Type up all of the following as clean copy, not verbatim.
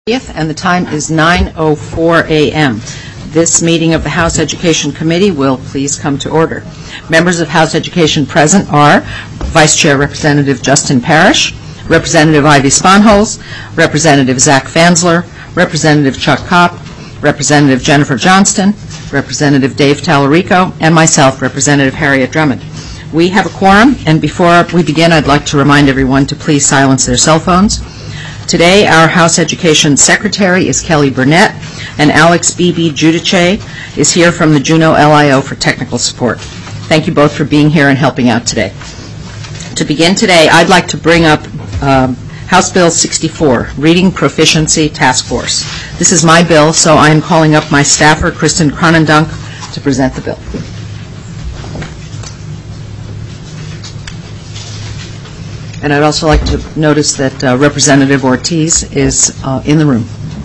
And the time is 9:04 a.m. This meeting of the House Education Committee will please come to order. Members of House Education present are Vice Chair Representative Justin Parrish, Representative Ivy Sponholz, Representative Zach Fansler, Representative Chuck Kopp, Representative Jennifer Johnston, Representative Dave Tallarico, and myself, Representative Harriet Drummond. We have a quorum, and before we begin, I'd like to remind everyone to please silence their cell phones. Today, our House Education Secretary is Kelly Burnett, and Alex B.B. Giudice is here from the Juneau LIO for technical support. Thank you both for being here and helping out today. To begin today, I'd like to bring up House Bill 64, Reading Proficiency Task Force. This is my bill, so I am calling up my staffer, Kristen Cronendunk, to present the bill. And I'd also like to notice that Representative Ortiz is in the room.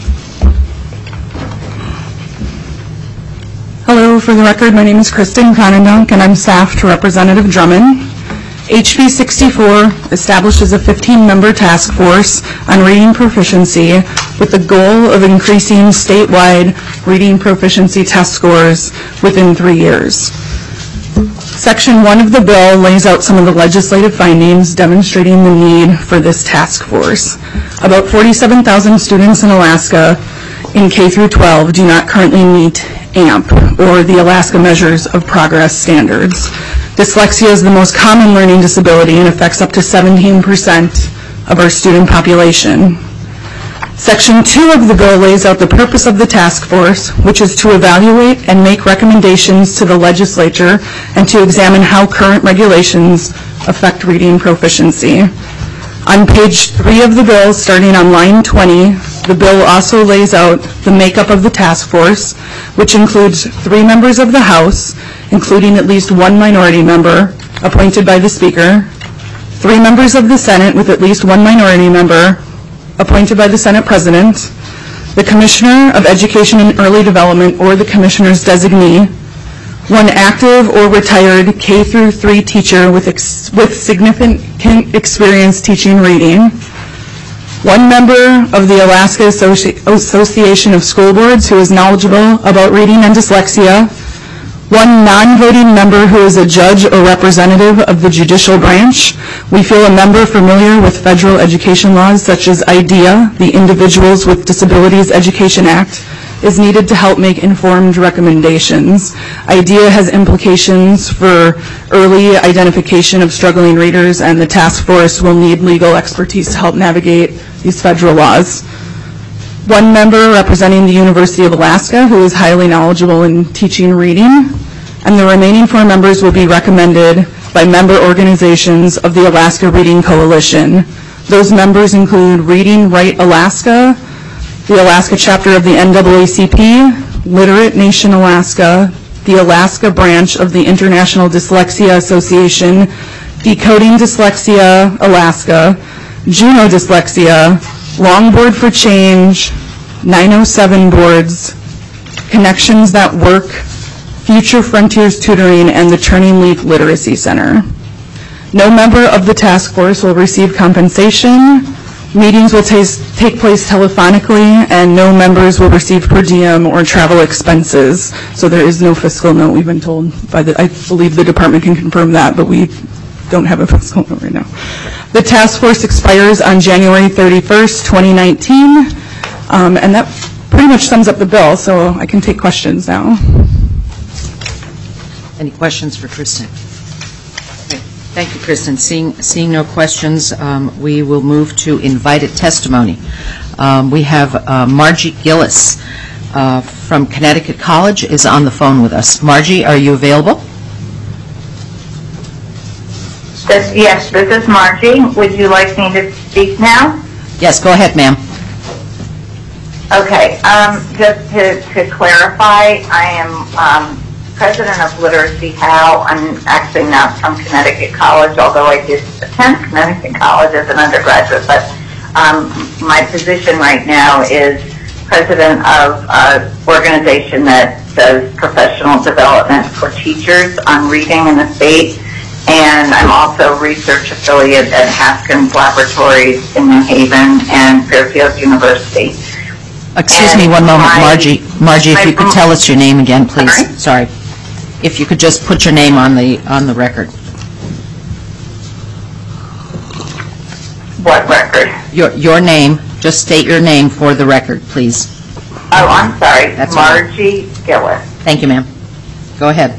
Hello, for the record, my name is Kristen Cronendunk, and I'm staff to Representative Drummond. HB 64 establishes a 15-member task force on reading proficiency with the goal of increasing statewide reading proficiency test scores within 3 years. Section 1 of the bill lays out some of the legislative findings demonstrating the need for this task force. About 47,000 students in Alaska in K through 12 do not currently meet AMP, or the Alaska Measures of Progress Standards. Dyslexia is the most common learning disability and affects up to 17% of our student population. Section 2 of the bill lays out the purpose of the task force, which is to evaluate and make recommendations to the legislature and to examine how current regulations affect reading proficiency. On page 3 of the bill, starting on line 20, the bill also lays out the makeup of the task force, which includes 3 members of the House, including at least 1 minority member appointed by the Speaker, 3 members of the Senate with at least 1 minority member appointed by the Senate President, the Commissioner of Education and Early Development or the Commissioner's designee, 1 active or retired K through 3 teacher with significant experience teaching reading, 1 member of the Alaska Association of School Boards who is knowledgeable about reading and dyslexia, 1 non-voting member who is a judge or representative of the judicial branch. We feel a member familiar with federal education laws such as IDEA, the Individuals with Disabilities Education Act, is needed to help make informed recommendations. IDEA has implications for early identification of struggling readers, and the task force will need legal expertise to help navigate these federal laws. 1 member representing the University of Alaska who is highly knowledgeable in teaching reading, and the remaining 4 members will be recommended by member organizations of the Alaska Reading Coalition. Those members include Reading Right Alaska, the Alaska chapter of the NAACP, Literate Nation Alaska, the Alaska branch of the International Dyslexia Association, Decoding Dyslexia Alaska, Juneau Dyslexia, Longboard for Change, 907 Boards, Connections That Work, Future Frontiers Tutoring, and the Turning Leaf Literacy Center. No member of the task force will receive compensation. Meetings will take place telephonically, and no members will receive per diem or travel expenses. So there is no fiscal note, we've been told by I believe the department can confirm that, but we don't have a fiscal note right now. The task force expires on January 31st, 2019, and that pretty much sums up the bill, so I can take questions now. Any questions for Kristen? Okay. Thank you, Kristen. Seeing no questions, we will move to invited testimony. We have Margie Gillis from Connecticut College is on the phone with us. Margie, are you available? Yes, this is Margie. Would you like me to speak now? Yes, go ahead, ma'am. Okay, just to clarify, I am president of Literacy How. I'm actually not from Connecticut College, although I did attend Connecticut College as an undergraduate, but my position right now is president of an organization that does professional development for teachers on reading in the state. And I'm also research affiliate at Haskins Laboratories in New Haven and Fairfield University. Excuse me one moment, Margie. Margie, if you could tell us your name again, please. Sorry. If you could just put your name on the record. What record? Your name. Just state your name for the record, please. Oh, I'm sorry. That's Margie Gillis. Thank you, ma'am. Go ahead.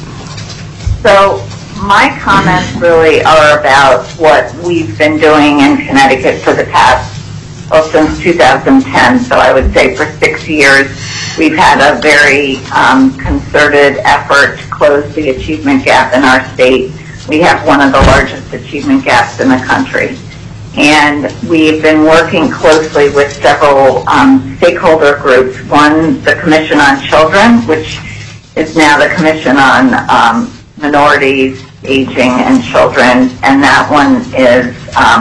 So my comments really are about what we've been doing in Connecticut for the past, since 2010. So I would say for 6 years, we've had a very concerted effort to close the achievement gap in our state. We have one of the largest achievement gaps in the country. And we've been working closely with several stakeholder groups. One, the Commission on Children, which is now the Commission on Minorities, Aging, and Children. And that one is,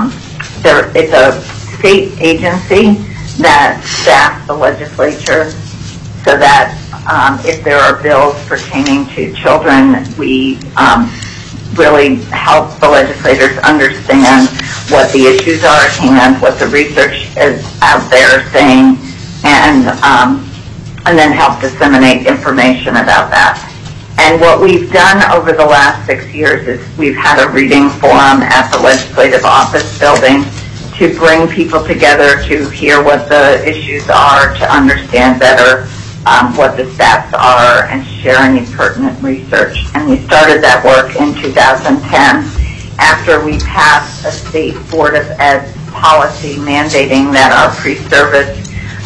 it's a state agency that staffs the legislature so that if there are bills pertaining to children, we really help the legislators understand what the issues are at hand, what the research is out there saying, and then help disseminate information about that. And what we've done over the last 6 years is we've had a reading forum at the Legislative Office building to bring people together to hear what the issues are, to understand better what the stats are, and share any pertinent research. And we started that work in 2010 after we passed a state Board of Ed policy mandating that our pre-service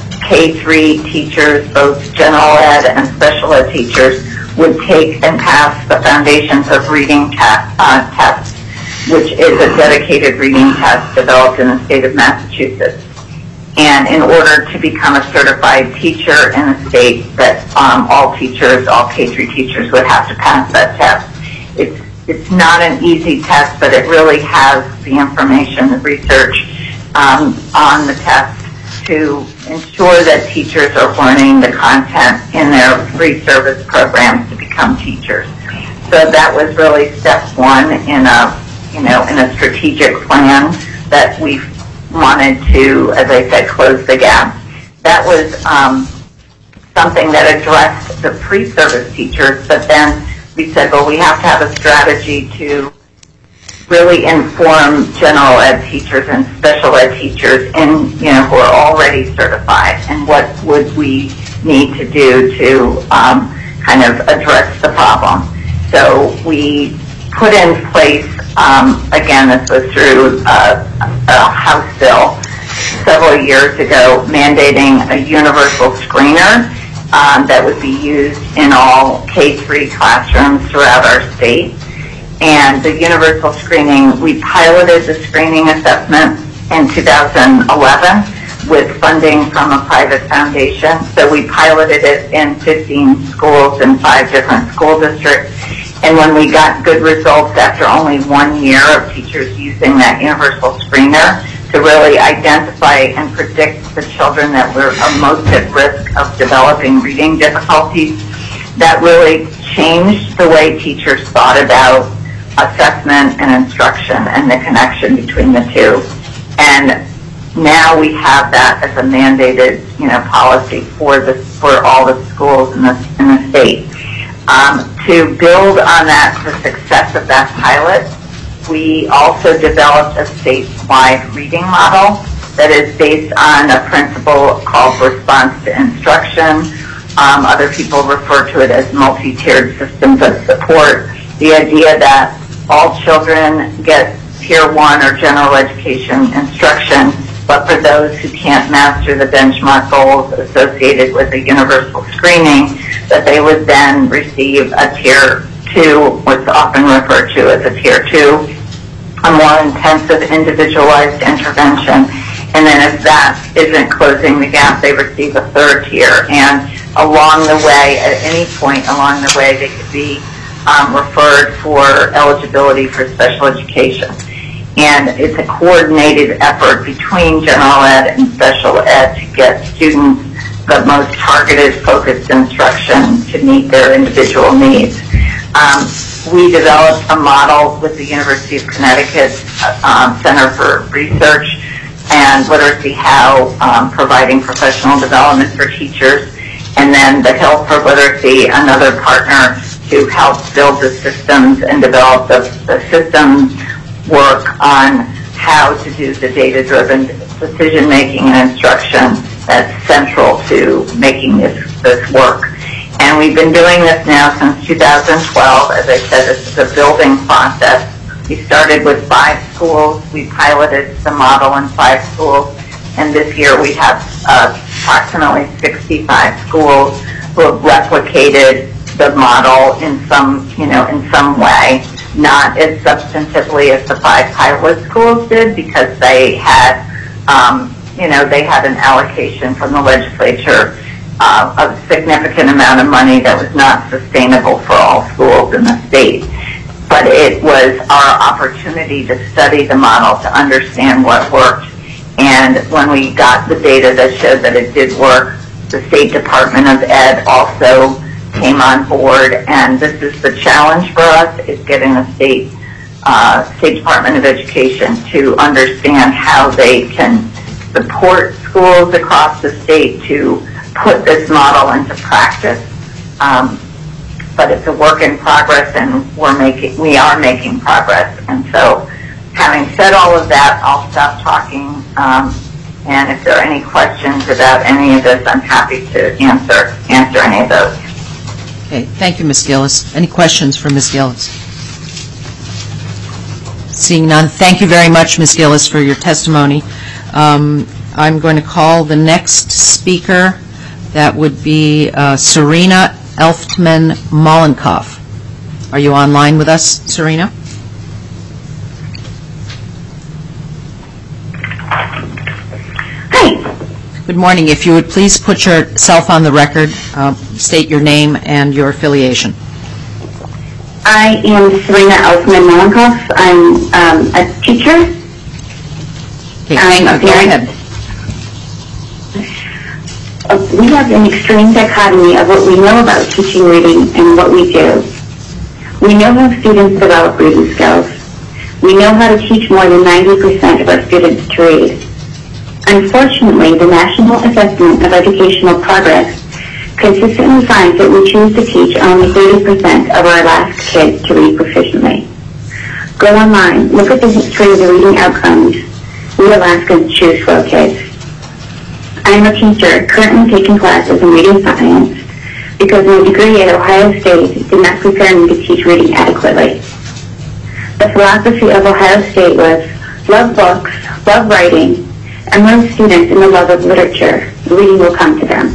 K-3 teachers, both general ed and special ed teachers, would take and pass the Foundations of Reading test, which is a dedicated reading test developed in the state of Massachusetts. And in order to become a certified teacher in the state, that all teachers, all K-3 teachers would have to pass that test. It's not an easy test, but it really has the information, the research on the test to ensure that teachers are learning the content in their free service programs to become teachers. So that was really step one in a strategic plan that we've wanted to, as I said, close the gap. That was something that addressed the pre-service teachers, but then we said, well, we have to have a strategy to really inform general ed teachers and special ed teachers who are already certified, and what would we need to do to kind of address the problem. So we put in place, again, this was through a House bill several years ago, mandating a universal screener that would be used in all K-3 classrooms throughout our state. And the universal screening, we piloted the screening assessment in 2011 with funding from a private foundation. So we piloted it in 15 schools in 5 different school districts. And when we got good results after only 1 year of teachers using that universal screener to really identify and predict the children that were most at risk of developing reading difficulties, that really changed the way teachers thought about assessment and instruction and the connection between the two. And now we have that as a mandated, policy for all the schools in the state. To build on that, the success of that pilot, we also developed a statewide reading model that is based on a principle called response to instruction. Other people refer to it as multi-tiered systems of support. The idea that all children get Tier 1 or general education instruction, but for those who can't master the benchmark goals associated with the universal screening, that they would then receive a Tier 2, what's often referred to as a Tier 2, a more intensive individualized intervention. And then if that isn't closing the gap, they receive a 3rd tier. And along the way, at any point along the way, they could be referred for eligibility for special education. And it's a coordinated effort between general ed and special ed to get students the most targeted, focused instruction to meet their individual needs. We developed a model with the University of Connecticut Center for Research and Literacy How, providing professional development for teachers, and then the Hill for Literacy, another partner to help build the systems and develop the systems work on how to do the data-driven decision-making and instruction that's central to making this work. And we've been doing this now since 2012. As I said, this is a building process. We started with 5 schools. We piloted the model in 5 schools. And this year we have approximately 65 schools who have replicated the model in some way, not as substantively as the 5 pilot schools did, because they had, they had an allocation from the legislature of a significant amount of money that was not sustainable for all schools in the state. But it was our opportunity to study the model to understand what worked. And when we got the data that showed that it did work, the State Department of Ed also came on board. And this is the challenge for us, is getting the State Department of Education to understand how they can support schools across the state to put this model into practice. But it's a work in progress, and we are making progress. And so, having said all of that, I'll stop talking. And if there are any questions about any of this, I'm happy to answer any of those. Okay, thank you, Ms. Gillis. Any questions for Ms. Gillis? Seeing none, thank you very much, Ms. Gillis, for your testimony. I'm going to call the next speaker. That would be Serena Elftman-Mollenkoff. Are you online with us, Serena? Hi. Good morning. If you would please put yourself on the record, state your name and your affiliation. I am Serena Elftman-Mollenkoff. I'm a teacher. Okay, I'm a parent. go ahead. We have an extreme dichotomy of what we know about teaching reading and what we do. We know how students develop reading skills. We know how to teach more than 90% of our students to read. Unfortunately, the National Assessment of Educational Progress consistently finds that we choose to teach only 30% of our Alaska kids to read proficiently. Go online, look at the history of the reading outcomes we Alaskans choose for our kids. I am a teacher currently taking classes in reading science because my degree at Ohio State did not prepare me to teach reading adequately. The philosophy of Ohio State was love books, love writing, and learn students in the love of literature. Reading will come to them.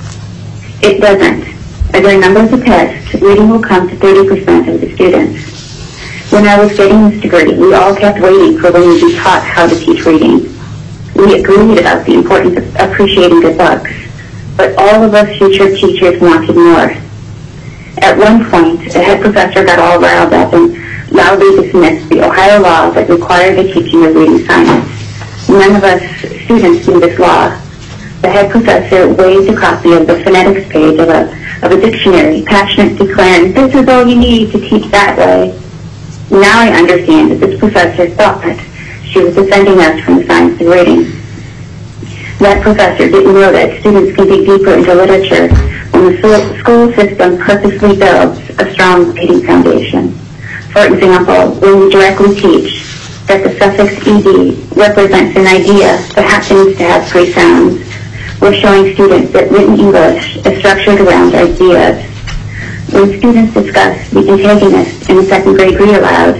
It doesn't. As our numbers attest, reading will come to 30% of the students. When I was getting this degree, we all kept waiting for when we'd be taught how to teach reading. We agreed about the importance of appreciating good books, but all of us future teachers wanted more. At one point, a head professor got all riled up and loudly dismissed the Ohio law that required the teaching of reading science. None of us students knew this law. The head professor waved a copy of the phonetics page of a dictionary, passionately declaring, "This is all you need to teach that way." Now I understand that this professor thought she was defending us from the science of reading. That professor didn't know that students can dig deeper into literature when the school system purposely builds a strong reading foundation. For example, when we directly teach that the suffix ed represents an idea that happens to have 3 sounds, we're showing students that written English is structured around ideas. When students discuss the antagonist in the 2nd grade read aloud,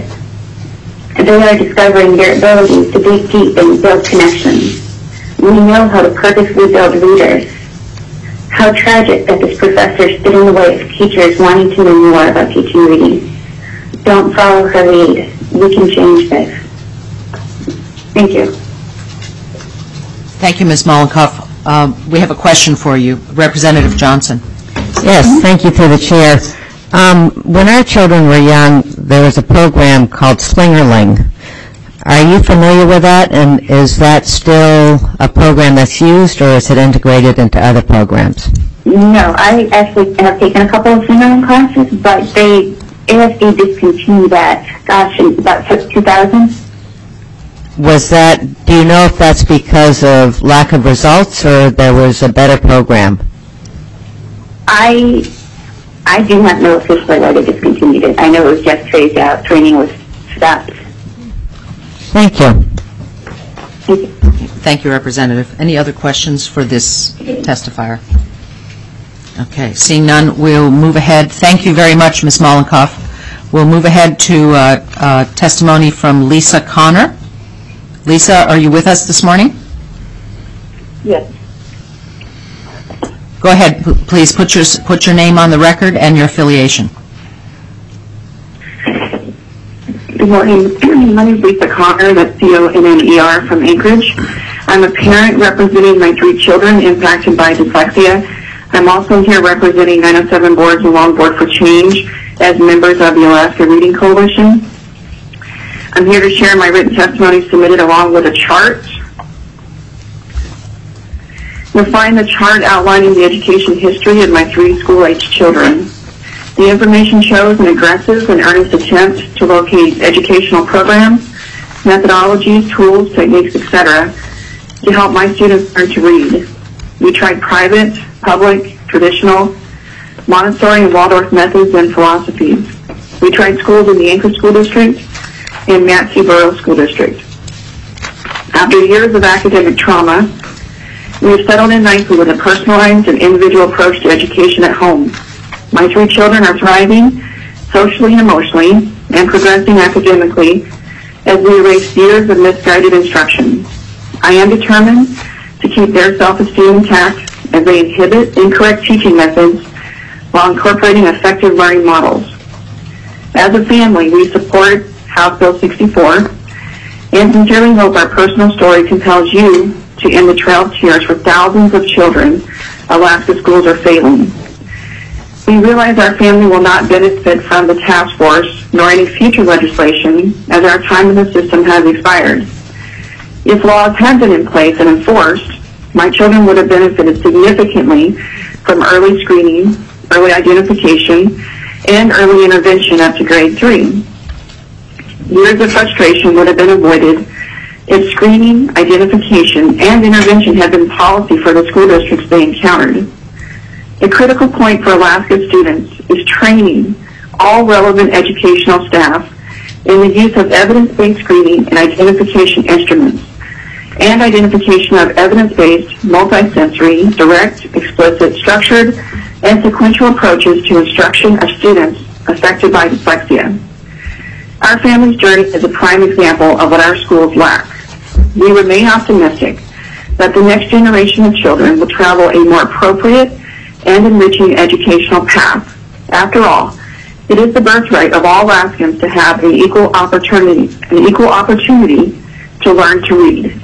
they are discovering their ability to dig deep and build connections. We know how to purposely build readers. How tragic that this professor stood in the way of teachers wanting to know more about teaching reading. Don't follow her lead. We can change this. Thank you. Thank you, Ms. Mollenkoff. We have a question for you. Representative Johnson. Yes, thank you to the chair. When our children were young, there was a program called Slingerling. Are you familiar with that, and is that still a program that's used, or is it integrated into other programs? No, I actually have taken a couple of Slingerling classes, but ASD discontinued that, in about 2000. do you know if that's because of lack of results or there was a better program? I do not know officially why they discontinued it. I know it was just phased out. Training was stopped. Thank you. Thank you, Representative. Any other questions for this testifier? Okay, seeing none, we'll move ahead. Thank you very much, Ms. Mollenkoff. We'll move ahead to testimony from Lisa Connor. Lisa, are you with us this morning? Yes. Go ahead, please. Put your name on the record and your affiliation. Good morning. My name is Lisa Connor, that's C-O-N-N-E-R from Anchorage. I'm a parent representing my 3 children impacted by dyslexia. I'm also here representing 907 Boards and Long Board for Change as members of the Alaska Reading Coalition. I'm here to share my written testimony submitted along with a chart. You'll find the chart outlining the education history of my 3 school-age children. The information shows an aggressive and earnest attempt to locate educational programs, methodologies, tools, techniques, etc. to help my students learn to read. We tried private, public, traditional, Montessori and Waldorf methods and philosophies. We tried schools in the Anchorage School District and Matsey-Borough School District. After years of academic trauma, we have settled in nicely with a personalized and individual approach to education at home. My 3 children are thriving socially and emotionally and progressing academically as we erase years of misguided instruction. I am determined to keep their self-esteem intact as they inhibit incorrect teaching methods while incorporating effective learning models. As a family, we support House Bill 64 and sincerely hope our personal story compels you to end the trail of tears for thousands of children Alaska schools are failing. We realize our family will not benefit from the task force nor any future legislation as our time in the system has expired. If laws had been in place and enforced, my children would have benefited significantly from early screening, early identification, and early intervention up to grade 3. Years of frustration would have been avoided if screening, identification, and intervention had been policy for the school districts they encountered. A critical point for Alaska students is training all relevant educational staff in the use of evidence-based screening and identification instruments, and identification of evidence-based, multisensory, direct, explicit, structured, and sequential approaches to instruction of students affected by dyslexia. Our family's journey is a prime example of what our schools lack. We remain optimistic that the next generation of children will travel a more appropriate and enriching educational path. After all, it is the birthright of all Alaskans to have an equal opportunity to learn to read.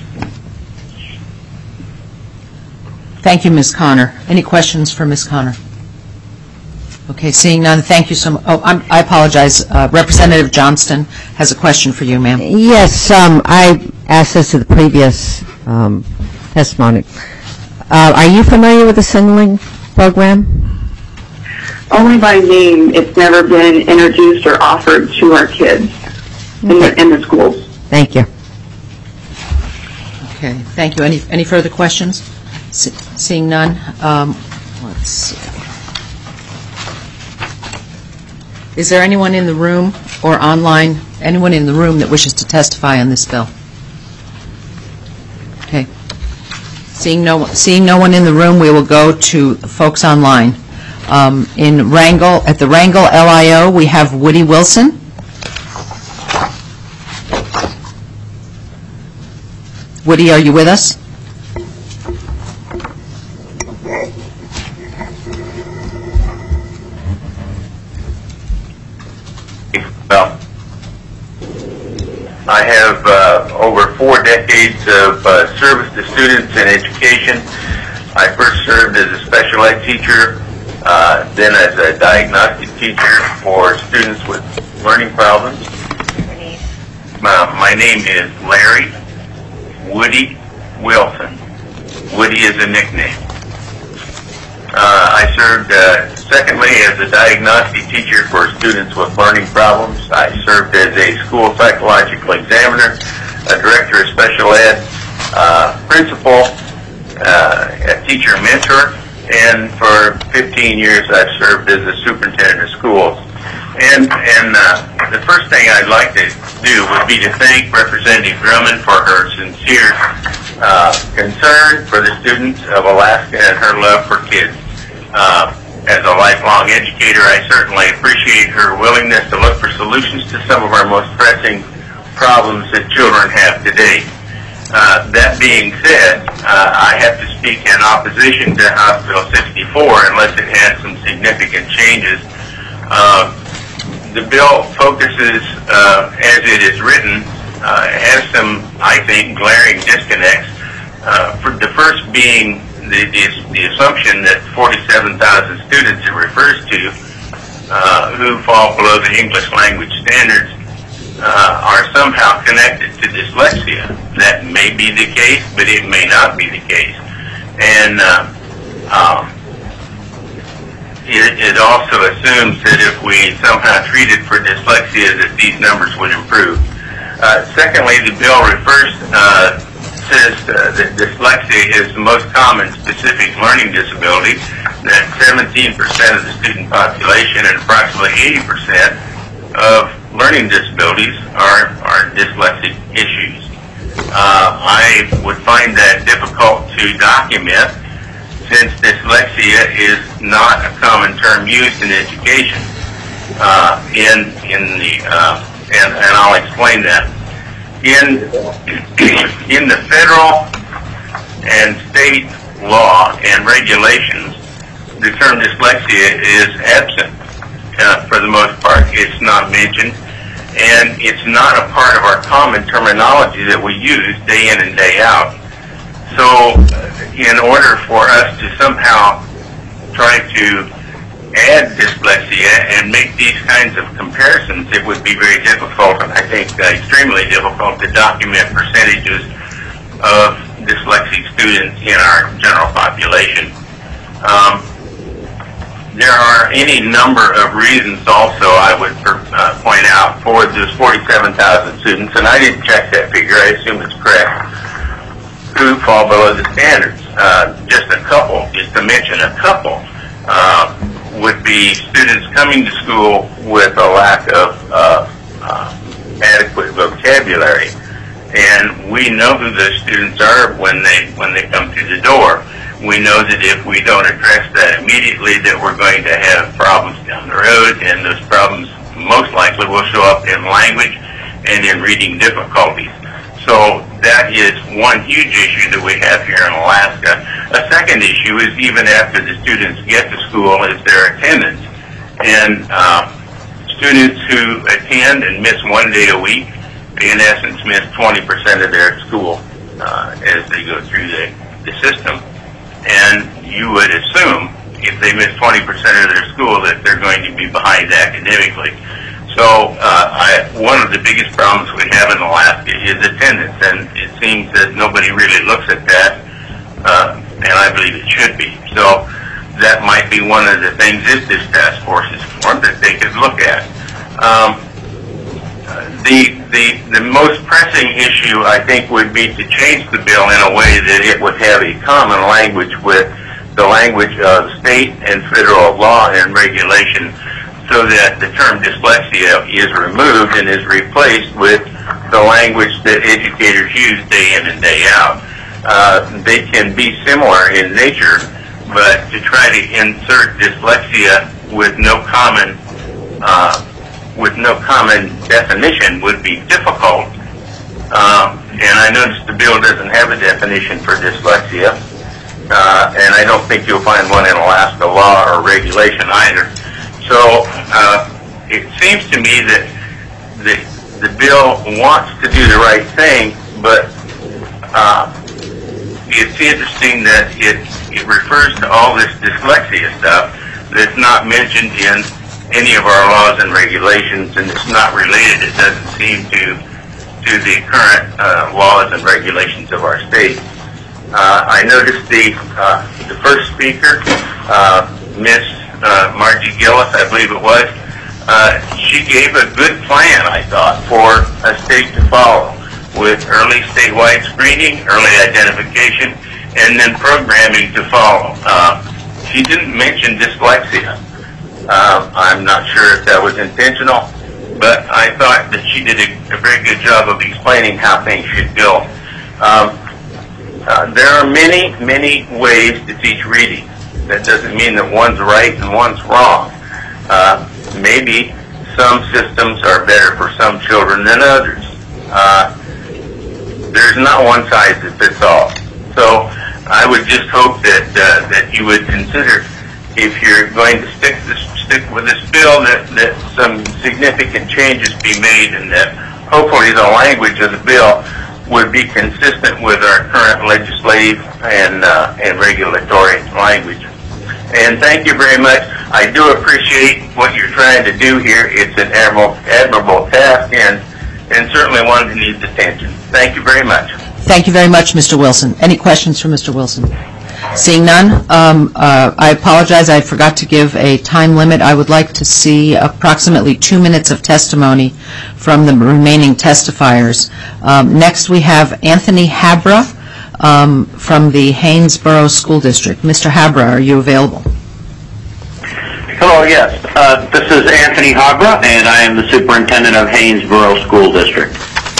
Thank you, Ms. Connor. Any questions for Ms. Connor? Okay, seeing none, thank you so much. Oh, I apologize. Representative Johnston has a question for you, ma'am. Yes, I asked this to the previous testimony. Are you familiar with the Singling program? Only by name. It's never been introduced or offered to our kids in the schools. Thank you. Okay, thank you. Any further questions? Seeing none, let's see. Is there anyone in the room or online, anyone in the room that wishes to testify on this bill? Okay. Seeing no one in the room, we will go to folks online. In Wrangell, at the Wrangell LIO, we have Woody Wilson. Woody, are you with us? Well, I have over 4 decades of service to students and education. I first served as a special ed teacher, then as a diagnostic teacher for students with learning problems. My name is Larry Woody Wilson. Woody is a nickname. I served secondly as a diagnostic teacher for students with learning problems. I served as a school psychological examiner a director of special ed, principal, a teacher mentor, and for 15 years I've served as a superintendent of schools. And the first thing I'd like to do would be to thank Representative Drummond for her sincere concern for the students of Alaska and her love for kids. As a lifelong educator, I certainly appreciate her willingness to look for solutions to some of our most pressing problems that children have today. That being said, I have to speak in opposition to House Bill 64 unless it has some significant changes. The bill focuses, as it is written, has some, I think, glaring disconnects. For the first being the assumption that 47,000 students it refers to who fall below the English language standards are somehow connected to dyslexia. That may be the case, but it may not be the case. And it also assumes that if we somehow treated for dyslexia that these numbers would improve. Secondly, the bill says that dyslexia is the most common specific learning disability, that 17% of the student population and approximately 80% of learning disabilities are dyslexic issues. I would find that difficult to document since dyslexia is not a common term used in education. And I'll explain that. In the federal and state law and regulations, the term dyslexia is absent. For the most part, it's not mentioned, and it's not a part of our common terminology that we use day in and day out. So, in order for us to somehow try to add dyslexia and make these kinds of comparisons, it would be very difficult, and I think extremely difficult, to document percentages of dyslexic students in our general population. There are any number of reasons also I would point out for those 47,000 students, and I didn't check that figure, I assume it's correct, who fall below the standards. Just a couple, just to mention a couple, would be students coming to school with a lack of adequate vocabulary. And we know who those students are when they come through the door. We know that if we don't address that immediately, that we're going to have problems down the road, and those problems most likely will show up in language and in reading difficulties. So that is one huge issue that we have here in Alaska. A second issue is even after the students get to school is their attendance. And students who attend and miss 1 day a week, they in essence miss 20% of their school as they go through the system. And you would assume if they miss 20% of their school that they're going to be behind academically. So one of the biggest problems we have in Alaska is attendance, and it seems that nobody really looks at that, and I believe it should be. So that might be one of the things, if this task force is formed, that they could look at. The most pressing issue, I think, would be to change the bill in a way that it would have a common language with the language of state and federal law and regulation, so that the term dyslexia is removed and is replaced with the language that educators use day in and day out. They can be similar in nature, but to try to insert dyslexia with no common definition would be difficult. And I noticed the bill doesn't have a definition for dyslexia, and I don't think you'll find one in Alaska law or regulation either. So it seems to me that the bill wants to do the right thing, but it's interesting that it refers to all this dyslexia stuff that's not mentioned in any of our laws and regulations, and it's not related, it doesn't seem, to the current laws and regulations of our state. I noticed the first speaker, Miss Margie Gillis, I believe it was, she gave a good plan, I thought, for a state to follow. with early statewide screening, early identification, and then programming to follow. She didn't mention dyslexia. I'm not sure if that was intentional, but I thought that she did a very good job of explaining how things should go. There are many, many ways to teach reading. That doesn't mean that one's right and one's wrong. Maybe some systems are better for some children than others. There's not one size that fits all. So I would just hope that you would consider, if you're going to stick with this bill, that some significant changes be made, and that hopefully the language of the bill would be consistent with our current legislative and regulatory language. And thank you very much. I do appreciate what you're trying to do here. It's an admirable task, and certainly one that needs attention. Thank you very much. Thank you very much, Mr. Wilson. Any questions for Mr. Wilson? Seeing none, I apologize. I forgot to give a time limit. I would like to see approximately 2 minutes of testimony from the remaining testifiers. Next, we have Anthony Habra from the Haynesboro School District. Mr. Habra, are you available? Hello, yes. This is Anthony Habra, and I am the superintendent of Haynesboro School District.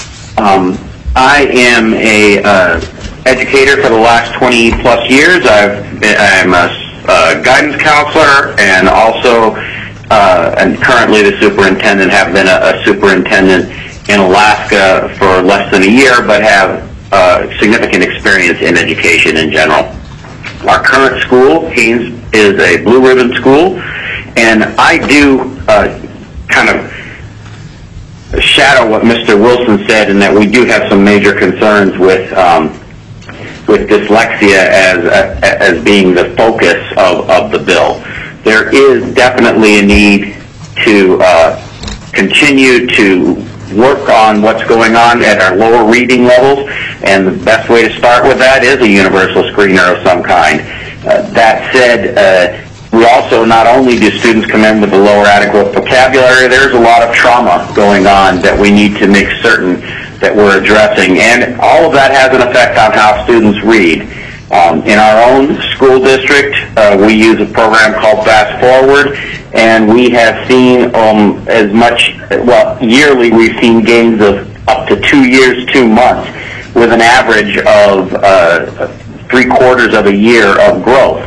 I am a educator for the last 20 plus years. I'm a guidance counselor, and also and currently the superintendent. Have been a superintendent in Alaska for less than a year, but have significant experience in education in general. Our current school, Haynes, is a blue ribbon school, and I do kind of shadow what Mr. Wilson said, in that we do have some major concerns with dyslexia as being the focus of the bill. There is definitely a need to continue to work on what's going on at our lower reading levels, and the best way to start with that is a universal screener of some kind. That said, we also, not only do students come in with a lower adequate vocabulary, there's a lot of trauma going on that we need to make certain that we're addressing, and all of that has an effect on how students read. In our own school district, we use a program called Fast Forward, and we have seen as much, well, yearly we've seen gains of up to 2 years, 2 months, with an average of 3/4 of a year of growth.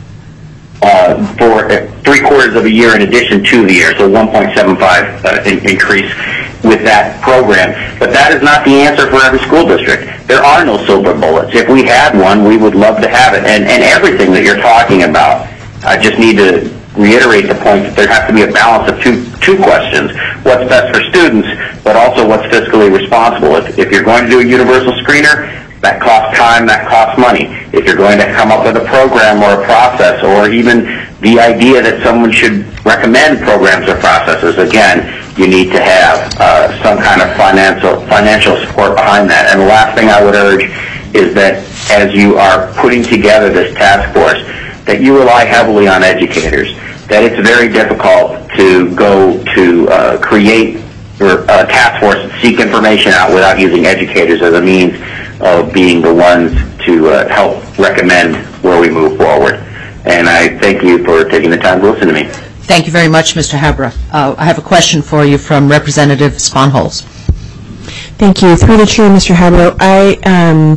For 3/4 of a year in addition to the year, so 1.75 increase with that program. But that is not the answer for every school district. There are no silver bullets. If we had one, we would love to have it. And everything that you're talking about, I just need to reiterate the point that there has to be a balance of two questions. What's best for students, but also what's fiscally responsible. If you're going to do a universal screener, that costs time, that costs money. If you're going to come up with a program or a process, or even the idea that someone should recommend programs or processes, again, you need to have some kind of financial support behind that. And the last thing I would urge is that as you are putting together this task force, that you rely heavily on educators, that it's very difficult to go to create a task force and seek information out without using educators as a means of being the ones to help recommend where we move forward. And I thank you for taking the time to listen to me. Thank you very much, Mr. Habra. I have a question for you from Representative Sponholz. Thank you. Through the chair, Mr. Habra, I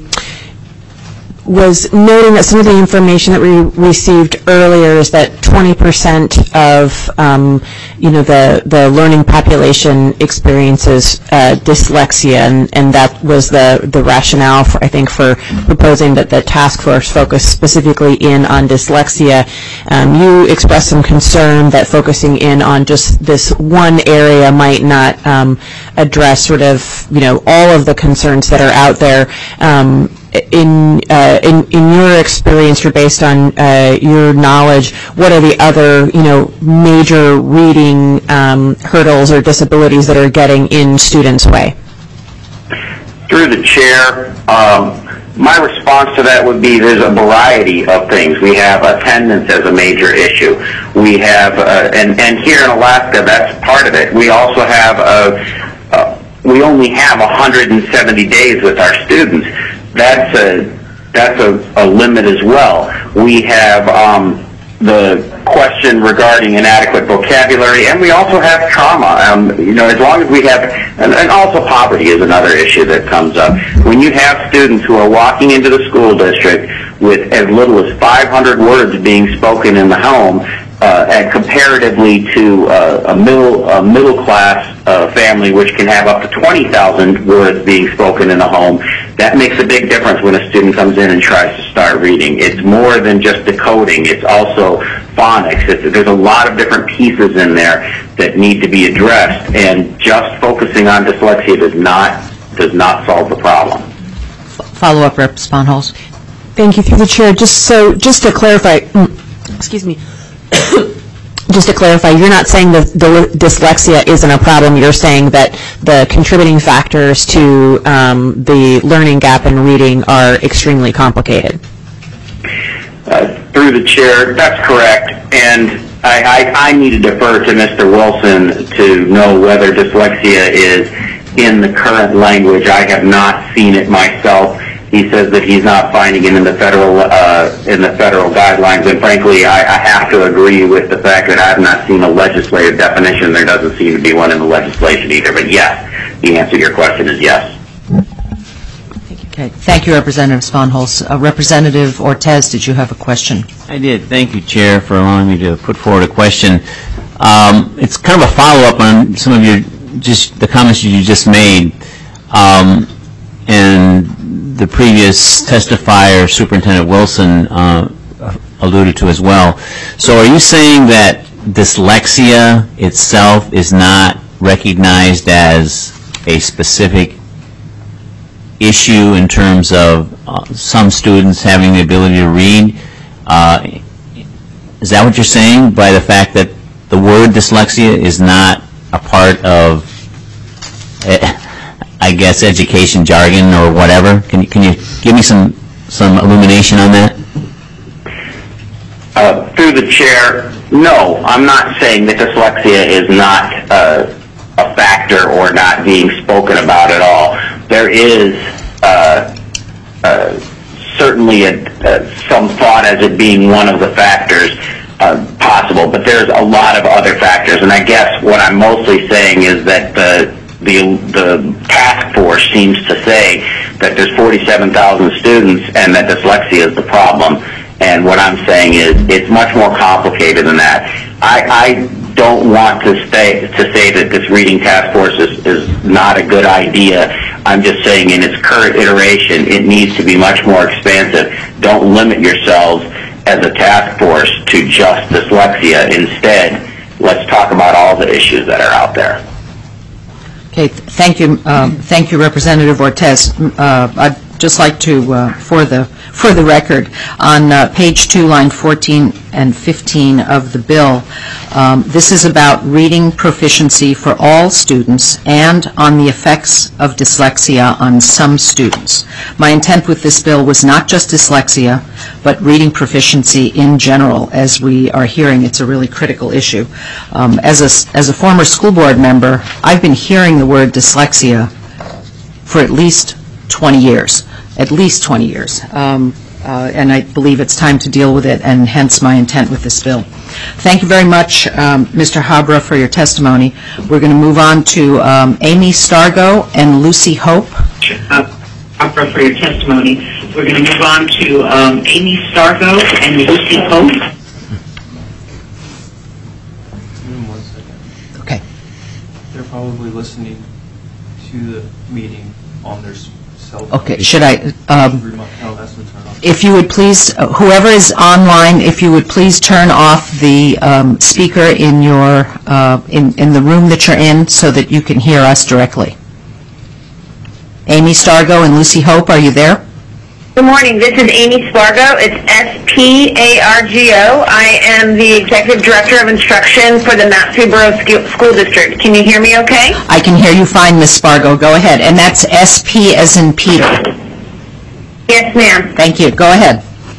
was noting that some of the information that we received earlier is that 20% of the learning population experiences dyslexia, and that was the rationale for, I think, for proposing that the task force focus specifically in on dyslexia. You expressed some concern that focusing in on just this one area might not address sort of all of the concerns that are out there. In your experience, or based on your knowledge, what are the other major reading hurdles or disabilities that are getting in students' way? Through the chair, my response to that would be there's a variety of things. We have attendance as a major issue. We have, and here in Alaska, that's part of it. We also have we only have 170 days with our students. That's a limit as well. We have the question regarding inadequate vocabulary, and we also have trauma. As long as we have, and also poverty is another issue that comes up. When you have students who are walking into the school district with as little as 500 words being spoken in the home, and comparatively to a middle class family which can have up to 20,000 words being spoken in a home, that makes a big difference when a student comes in and tries to start reading. It's more than just decoding, it's also phonics. There's a lot of different pieces in there that need to be addressed, and just focusing on dyslexia does not solve the problem. Follow-up, Rep. Sponholz. Thank you, through the chair. Just to clarify, excuse me. Just to clarify, you're not saying that the dyslexia isn't a problem. You're saying that the contributing factors to the learning gap in reading are extremely complicated. Through the chair, that's correct. And I need to defer to Mr. Wilson to know whether dyslexia is in the current language. I have not seen it myself. He says that he's not finding it in the federal guidelines, and frankly, I have to agree with the fact that I have not seen a legislative definition. There doesn't seem to be one in the legislation either. But yes, the answer to your question is yes. Okay. Thank you, Representative Sponholz. Representative Ortiz, did you have a question? I did. Thank you, Chair, for allowing me to put forward a question. It's kind of a follow-up on some of the comments you just made, and the previous testifier, Superintendent Wilson, alluded to as well. So are you saying that dyslexia itself is not recognized as a specific issue in terms of some students having the ability to read? Is that what you're saying by the fact that the word dyslexia is not a part of, I guess, education jargon or whatever? Can you give me some illumination on that? Through the chair, no, I'm not saying that dyslexia is not a factor or not being spoken about at all. There is certainly some thought as it being one of the factors possible, but there's a lot of other factors, and I guess what I'm mostly saying is that the task force seems to say that there's 47,000 students and that dyslexia is the problem. And what I'm saying is it's much more complicated than that. I don't want to say that this reading task force is not a good idea. I'm just saying in its current iteration, it needs to be much more expansive. Don't limit yourselves as a task force to just dyslexia. Instead, let's talk about all the issues that are out there. Okay, thank you, Representative Ortiz. I'd just like to, for the record, on page 2, line 14 and 15 of the bill, this is about reading proficiency for all students and on the effects of dyslexia on some students. My intent with this bill was not just dyslexia, but reading proficiency in general. As we are hearing, it's a really critical issue. As a former school board member, I've been hearing the word dyslexia for at least 20 years. And I believe it's time to deal with it, and hence my intent with this bill. Thank you very much, Mr. Habra, for your testimony. We're going to move on to Amy Stargo and Lucy Hope. Habra, for your testimony. We're going to move on to Amy Stargo and Lucy Hope. Okay. They're probably listening to the meeting on their cell phone. Okay, should I, if you would please, whoever is online, if you would please turn off the speaker in your, in the room that you're in so that you can hear us directly. Amy Stargo and Lucy Hope, are you there? Good morning. This is Amy Spargo. It's S-P-A-R-G-O. I am the Executive Director of Instruction for the Mat-Su Borough School District. Can you hear me okay? I can hear you fine, Ms. Spargo. Go ahead. And that's S-P as in Peter. Yes, ma'am. Thank you. Go ahead.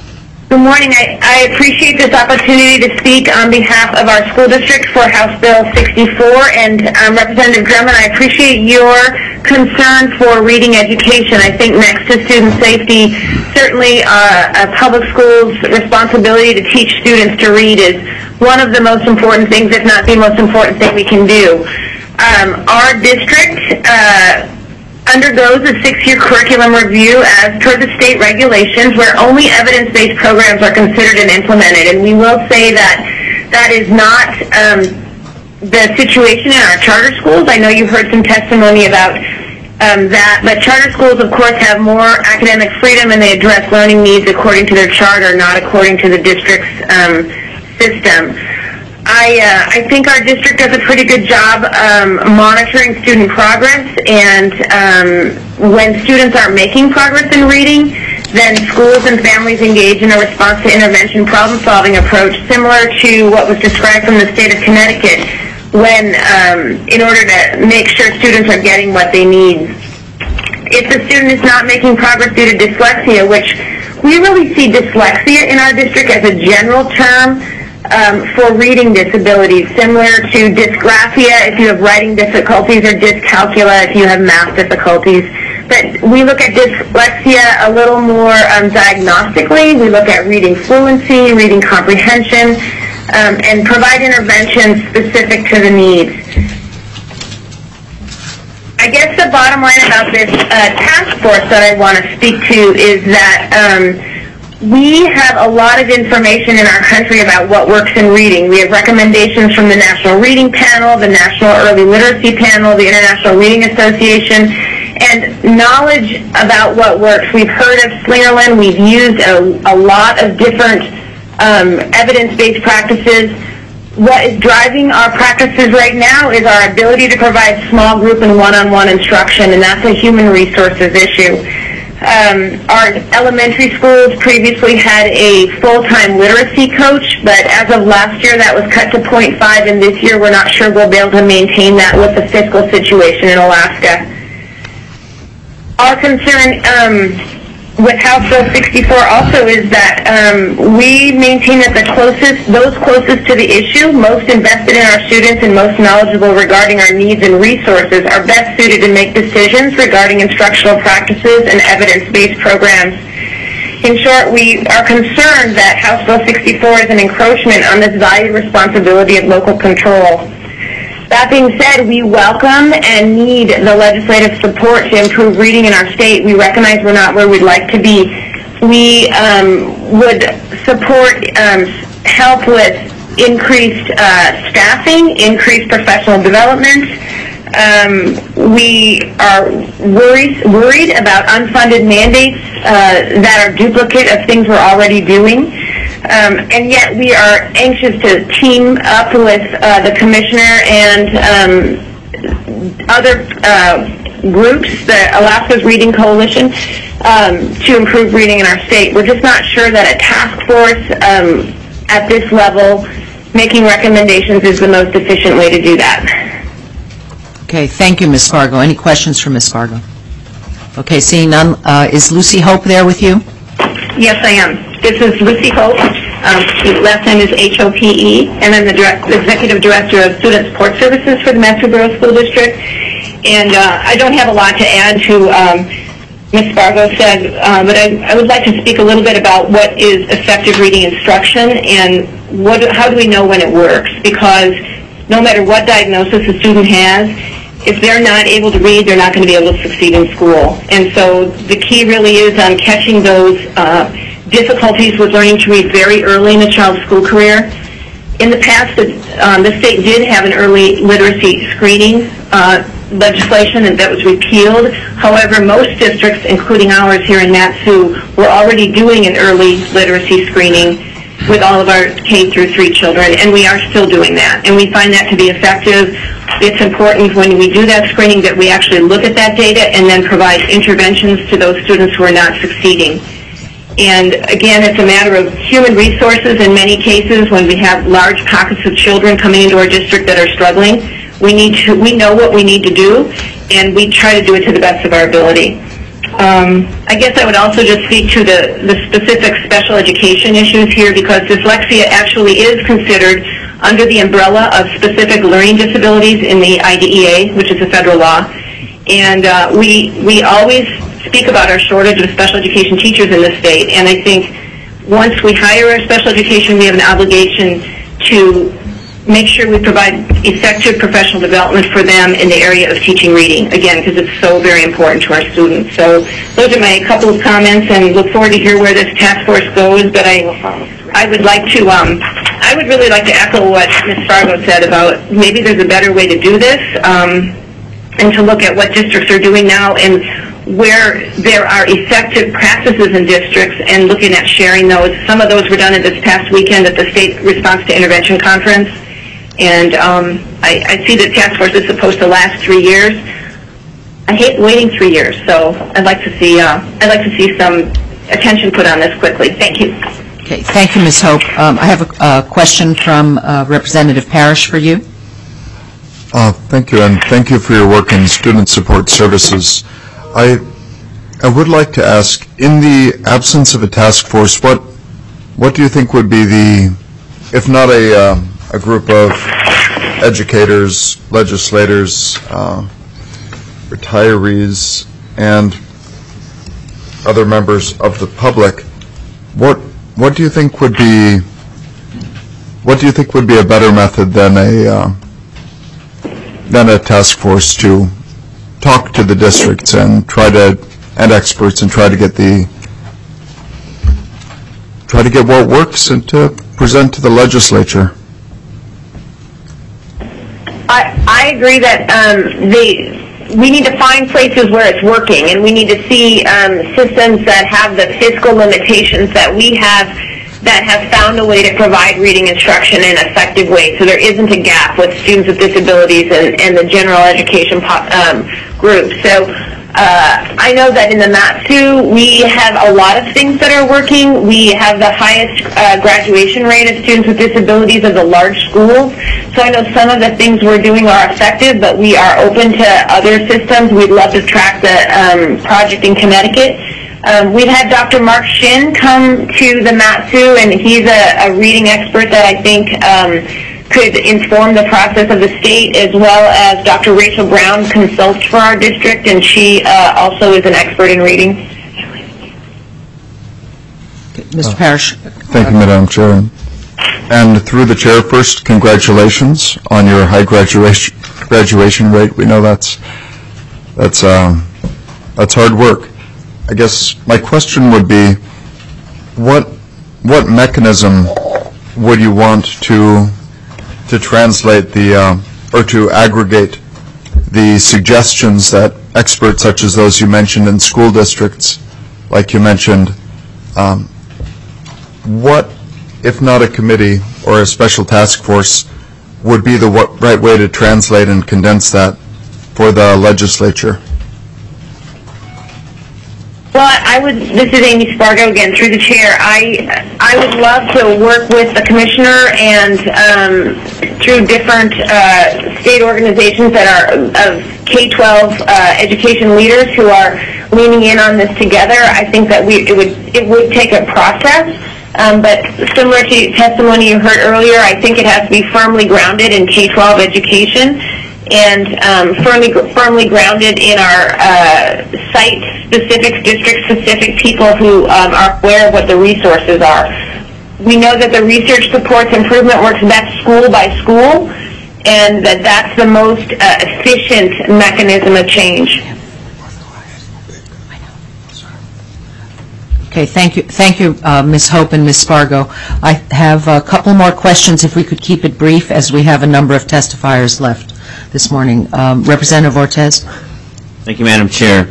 Good morning. I appreciate this opportunity to speak on behalf of our school district for House Bill 64. And Representative Drummond, I appreciate your concern for reading education. I think next to student safety, certainly a public school's responsibility to teach students to read is one of the most important things, if not the most important thing we can do. Our district undergoes a 6-year curriculum review as per the state regulations where only evidence-based programs are considered and implemented. And we will say that that is not the situation in our charter schools. I know you heard some testimony about that, but charter schools, of course, have more academic freedom and they address learning needs according to their charter, not according to the district's system. I think our district does a pretty good job monitoring student progress, and when students aren't making progress in reading, then schools and families engage in a response to intervention problem-solving approach similar to what was described from the state of Connecticut when, in order to make sure students are getting what they need. If the student is not making progress due to dyslexia, which we really see dyslexia in our district as a general term, for reading disabilities, similar to dysgraphia if you have writing difficulties, or dyscalculia if you have math difficulties. But we look at dyslexia a little more diagnostically. We look at reading fluency, reading comprehension, and provide interventions specific to the needs. I guess the bottom line about this task force that I want to speak to is that we have a lot of information in our country about what works in reading. We have recommendations from the National Reading Panel, the National Early Literacy Panel, the International Reading Association, and knowledge about what works. We've heard of Slingerland. We've used a lot of different evidence-based practices. What is driving our practices right now is our ability to provide small group and one-on-one instruction, and that's a human resources issue. Our elementary schools previously had a full-time literacy coach, but as of last year that was cut to 0.5, and this year we're not sure we'll be able to maintain that with the fiscal situation in Alaska. Our concern with House Bill 64 also is that we maintain that those closest to the issue, most invested in our students and most knowledgeable regarding our needs and resources are best suited to make decisions regarding instructional practices and evidence-based programs. In short, we are concerned that House Bill 64 is an encroachment on this valued responsibility of local control. That being said, we welcome and need the legislative support to improve reading in our state. We recognize we're not where we'd like to be. We would support help with increased staffing, increased professional development. We are worried about unfunded mandates that are duplicate of things we're already doing. And yet we are anxious to team up with the commissioner and other groups, the Alaska's Reading Coalition, to improve reading in our state. We're just not sure that a task force at this level making recommendations is the most efficient way to do that. Okay, thank you, Ms. Fargo. Any questions for Ms. Fargo? Okay, seeing none, is Lucy Hope there with you? Yes, I am. This is Lucy Hope. Last name is H-O-P-E, and I'm the Executive Director of Student Support Services for the Masters-Boro School District. And I don't have a lot to add to Ms. Fargo said, but I would like to speak a little bit about what is effective reading instruction and how do we know when it works, because no matter what diagnosis a student has, if they're not able to read, they're not going to be able to succeed in school. And so the key really is on catching those difficulties with learning to read very early in a child's school career. In the past, the state did have an early literacy screening legislation, and that was repealed. However, most districts, including ours here in Mat-Su, were already doing an early literacy screening with all of our K through 3 children, and we are still doing that. And we find that to be effective. It's important when we do that screening that we actually look at that data and then provide interventions to those students who are not succeeding. And again, it's a matter of human resources in many cases. When we have large pockets of children coming into our district that are struggling, we know what we need to do, and we try to do it to the best of our ability. I guess I would also just speak to the specific special education issues here, because dyslexia actually is considered under the umbrella of specific learning disabilities in the IDEA, which is a federal law. And we always speak about our shortage of special education teachers in the state, and I think once we hire our special education, we have an obligation to make sure we provide effective professional development for them in the area of teaching reading, again, because it's so very important to our students. So those are my couple of comments, and look forward to hear where this task force goes. But I would like to, I would really like to echo what Ms. Fargo said about maybe there's a better way to do this, and to look at what districts are doing now and where there are effective practices in districts and looking at sharing those. Some of those were done at this past weekend at the State Response to Intervention Conference. And I see that task force is supposed to last 3 years. I hate waiting 3 years, so I'd like to see some attention put on this quickly. Thank you. Okay, thank you, Ms. Hope. I have a question from Representative Parrish for you. Thank you, and thank you for your work in student support services. I would like to ask, in the absence of a task force, what do you think would be the, if not a group of educators, legislators, retirees, and other members of the public, what do you think would be a better method than a task force to talk to the districts and and experts and try to get what works and to present to the legislature? I agree that we need to find places where it's working, and we need to see systems that have the fiscal limitations that we have, that have found a way to provide reading instruction in an effective way, so there isn't a gap with students with disabilities and the general education group. So I know that in the MATSU, we have a lot of things that are working. We have the highest graduation rate of students with disabilities of the large schools. So I know some of the things we're doing are effective, but we are open to other systems. We'd love to track the project in Connecticut. We've had Dr. Mark Shin come to the MATSU, and he's a reading expert that I think could inform the process of the state, as well as Dr. Rachel Brown consults for our district, and she also is an expert in reading. Mr. Parrish. Thank you, Madam Chair. And through the chair, first, congratulations on your high graduation rate. We know that's hard work. I guess my question would be, what mechanism would you want to translate or to aggregate the suggestions that experts such as those you mentioned in school districts, like you mentioned, what, if not a committee or a special task force, would be the right way to translate and condense that for the legislature? Well, this is Amy Spargo again, through the chair. I would love to work with the commissioner and through different state organizations that are of K-12 education leaders who are leaning in on this together. I think that it would take a process, but similar to testimony you heard earlier, I think it has to be firmly grounded in K-12 education, and firmly grounded in our site-specific, district-specific people who are aware of what the resources are. We know that the research supports improvement works best school by school, and that's the most efficient mechanism of change. Okay, thank you, Ms. Hope and Ms. Spargo. I have a couple more questions, if we could keep it brief, as we have a number of testifiers left this morning. Representative Ortiz. Thank you, Madam Chair.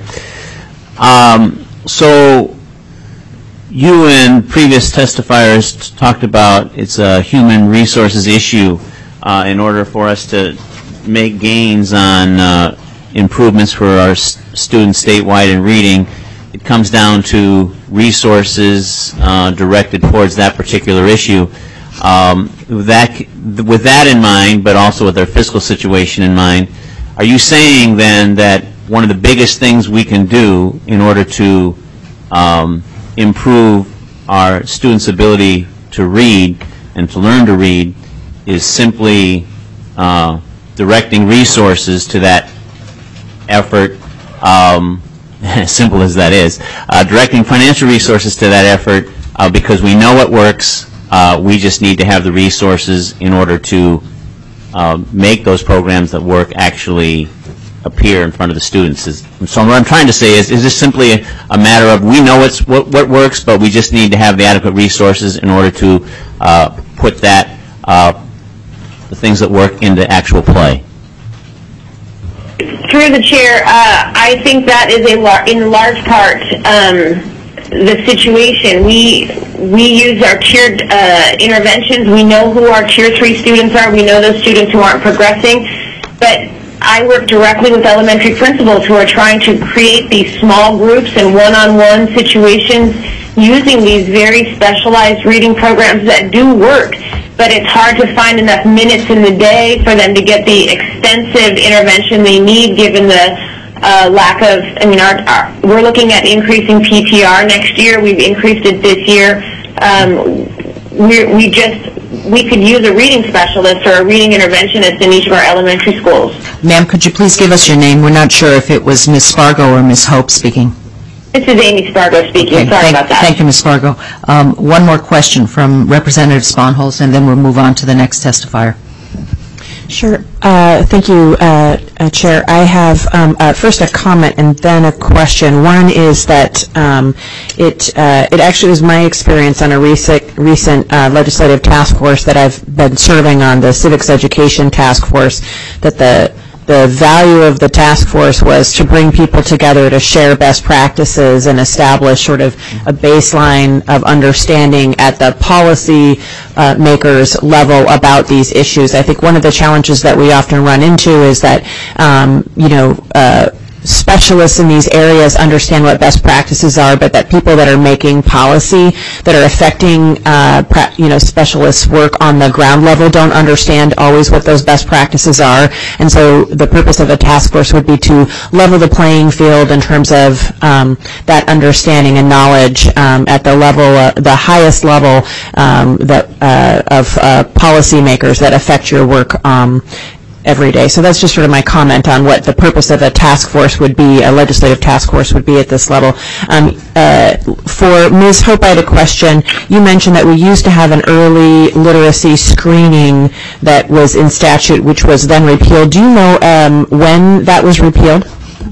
So you and previous testifiers talked about it's a human resources issue in order for us to make gains on improvements for our students statewide in reading. It comes down to resources directed towards that particular issue. With that in mind, but also with our fiscal situation in mind, are you saying then that one of the biggest things we can do in order to improve our students' ability to read and to learn to read is simply directing resources to that effort, as simple as that is, directing financial resources to that effort because we know it works. We just need to have the resources in order to make those programs that work actually appear in front of the students. So what I'm trying to say is this simply a matter of we know what works, but we just need to have the adequate resources in order to put that the things that work into actual play. Through the chair, I think that is in large part the situation. We use our tiered interventions. We know who our Tier 3 students are. We know those students who aren't progressing. But I work directly with elementary principals who are trying to create these small groups and one-on-one situations using these very specialized reading programs that do work. But it's hard to find enough minutes in the day for them to get the extensive intervention they need given the lack of, we're looking at increasing PTR next year. We've increased it this year. We could use a reading specialist or a reading interventionist in each of our elementary schools. Ma'am, could you please give us your name? We're not sure if it was Ms. Spargo or Ms. Hope speaking. This is Amy Spargo speaking. Okay, Sorry about that. Thank you, Ms. Spargo. One more question from Representative Sponholz, and then we'll move on to the next testifier. Sure. Thank you, Chair. I have first a comment and then a question. One is that it actually was my experience on a recent legislative task force that I've been serving on, the Civics Education Task Force, that the value of the task force was to bring people together to share best practices and establish sort of a baseline of understanding at the policy makers level about these issues. I think one of the challenges that we often run into is that, specialists in these areas understand what best practices are, but that people that are making policy that are affecting, specialists' work on the ground level don't understand always what those best practices are. And so the purpose of a task force would be to level the playing field in terms of that understanding and knowledge at the level, the highest level of policymakers that affect your work every day. So that's just sort of my comment on what the purpose of a task force would be, a legislative task force would be at this level. For Ms. Hope, I had a question. You mentioned that we used to have an early literacy screening that was in statute, which was then repealed. Do you know when that was repealed?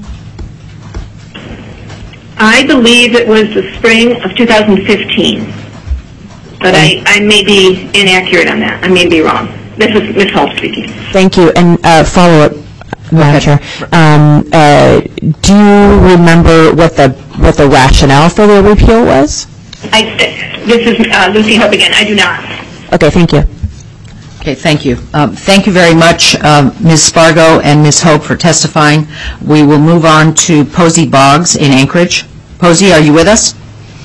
I believe it was the spring of 2015, but I may be inaccurate on that. I may be wrong. This is Ms. Hope speaking. Thank you. And follow-up, Madam Chair. Do you remember what the rationale for the repeal was? This is Lucy Hope again. I do not. Okay, thank you. Okay, thank you. Thank you very much, Ms. Spargo and Ms. Hope, for testifying. We will move on to Posey Boggs in Anchorage. Posey, are you with us?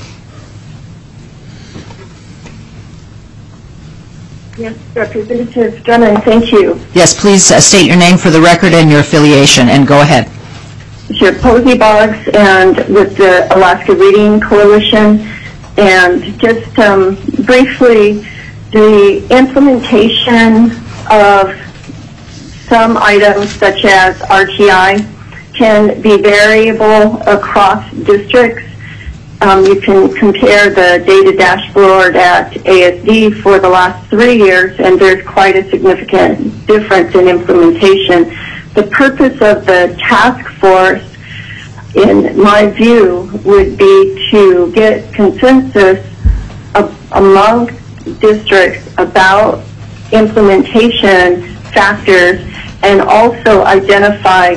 Yes, Representative Drummond, thank you. Yes, please state your name for the record and your affiliation, and go ahead. Sure, Posey Boggs, and with the Alaska Reading Coalition, and just briefly, the implementation of some items such as RTI can be variable across districts. You can compare the data dashboard at ASD for the last 3 years, and there's quite a significant difference in implementation. The purpose of the task force, in my view, would be to get consensus among districts about implementation factors and also identify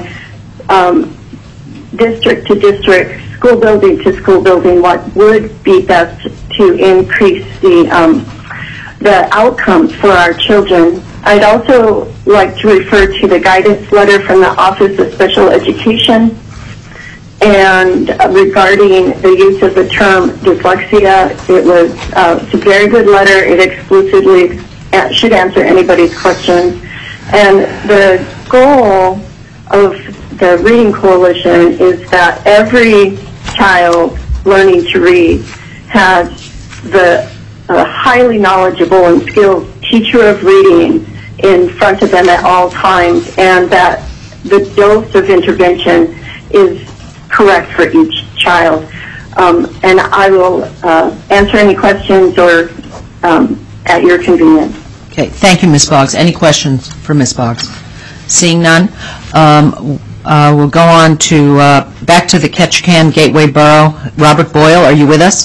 district to district, school building to school building, what would be best to increase the outcomes for our children. I'd also like to refer to the guidance letter from the Office of Special Education, and regarding the use of the term dyslexia, it's a very good letter. It exclusively should answer anybody's questions. And the goal of the Reading Coalition is that every child learning to read has the highly knowledgeable and skilled teacher of reading in front of them at all times, and that the dose of intervention is correct for each child. And I will answer any questions or at your convenience. Okay, thank you, Ms. Boggs. Any questions for Ms. Boggs? Seeing none, we'll go on to back to the Ketchikan Gateway Borough. Robert Boyle, are you with us?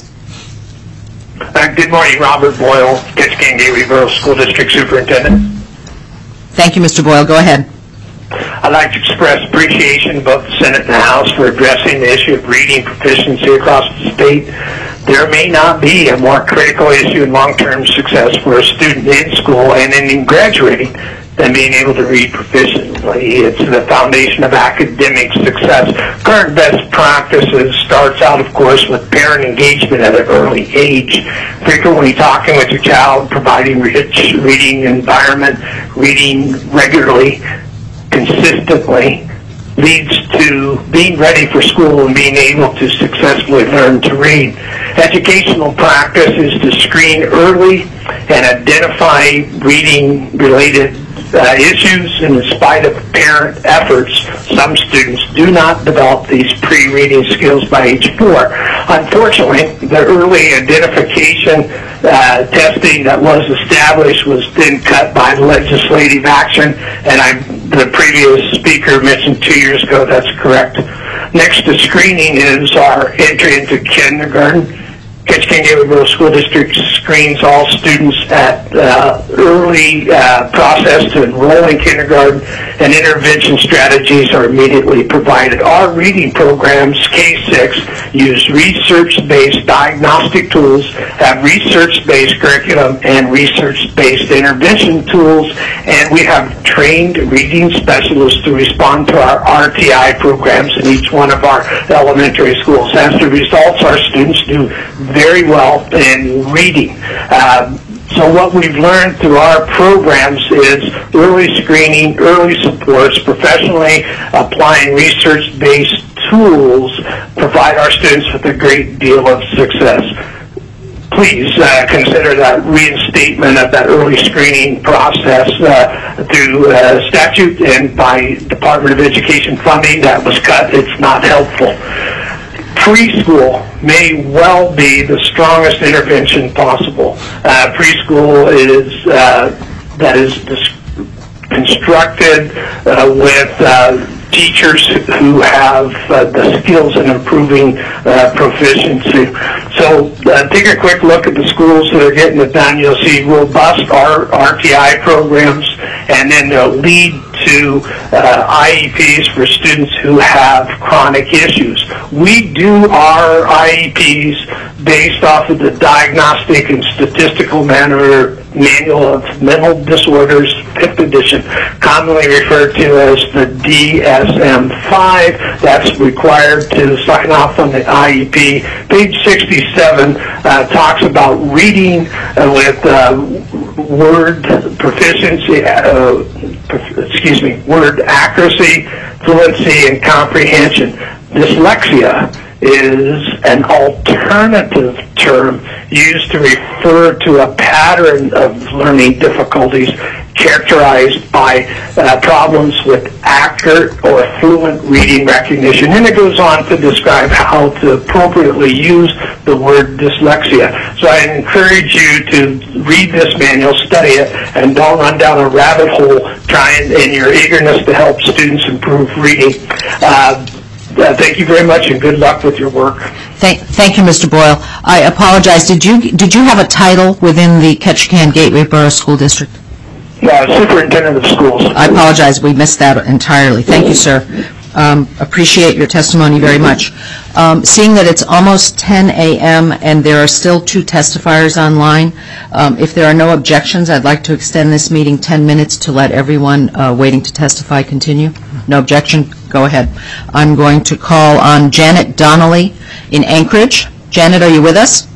Good morning, Robert Boyle, Ketchikan Gateway Borough School District Superintendent. Thank you, Mr. Boyle. Go ahead. I'd like to express appreciation to both the Senate and the House for addressing the issue of reading proficiency across the state. There may not be a more critical issue in long-term success for a student in school and in graduating than being able to read proficiently. It's the foundation of academic success. Current best practices starts out, of course, with parent engagement at an early age. Frequently talking with your child, providing rich reading environment, reading regularly, consistently, leads to being ready for school and being able to successfully learn to read. Educational practice is to screen early and identify reading-related issues, and in spite of parent efforts, some students do not develop these pre-reading skills by age 4. Unfortunately, the early identification testing that was established was then cut by legislative action, and the previous speaker mentioned 2 years ago. That's correct. Next to screening is our entry into kindergarten. Ketchikan Gateway Borough School District screens all students at early process to enroll in kindergarten, and intervention strategies are immediately provided. Our reading programs, K-6, use research-based diagnostic tools, have research-based curriculum, and research-based intervention tools, and we have trained reading specialists to respond to our RTI programs in each one of our elementary schools. As the results, our students do very well in reading. So what we've learned through our programs is early screening, early supports, professionally applying research-based tools provide our students with a great deal of success. Please consider that reinstatement of that early screening process through statute and by Department of Education funding that was cut. It's not helpful. Preschool may well be the strongest intervention possible. Preschool is constructed with teachers who have the skills in improving proficiency. So take a quick look at the schools that are getting it done. You'll see robust RTI programs, and then they'll lead to IEPs for students who have chronic issues. We do our IEPs based off of the Diagnostic and Statistical Manual of Mental Disorders, 5th edition, commonly referred to as the DSM-5. That's required to sign off on the IEP. Page 67 talks about reading with word proficiency, word accuracy, fluency, and comprehension. Dyslexia is an alternative term used to refer to a pattern of learning difficulties characterized by problems with accurate or fluent reading recognition. And it goes on to describe how to appropriately use the word dyslexia. So I encourage you to read this manual, study it, and don't run down a rabbit hole trying in your eagerness to help students improve reading. Thank you very much, and good luck with your work. Thank you, Mr. Boyle. I apologize. Did you have a title within the Ketchikan Gateway Borough School District? Yeah, Superintendent of Schools. I apologize. We missed that entirely. Thank you, sir. Appreciate your testimony very much. Seeing that it's almost 10 a.m. and there are still 2 testifiers online, if there are no objections, I'd like to extend this meeting 10 minutes to let everyone waiting to testify continue. No objection? Go ahead. I'm going to call on Janet Donnelly in Anchorage. Janet, are you with us?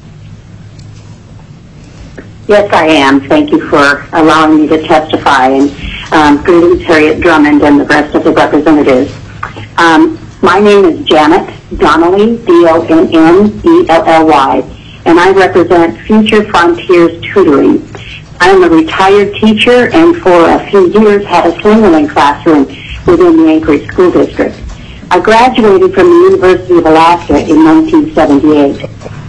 Yes, I am. Thank you for allowing me to testify. And greetings, Harriet Drummond and the rest of the representatives. My name is Janet Donnelly, D-O-N-N-E-L-L-Y, and I represent Future Frontiers Tutoring. I'm a retired teacher and for a few years had a Slingerland classroom within the Anchorage School District. I graduated from the University of Alaska in 1978.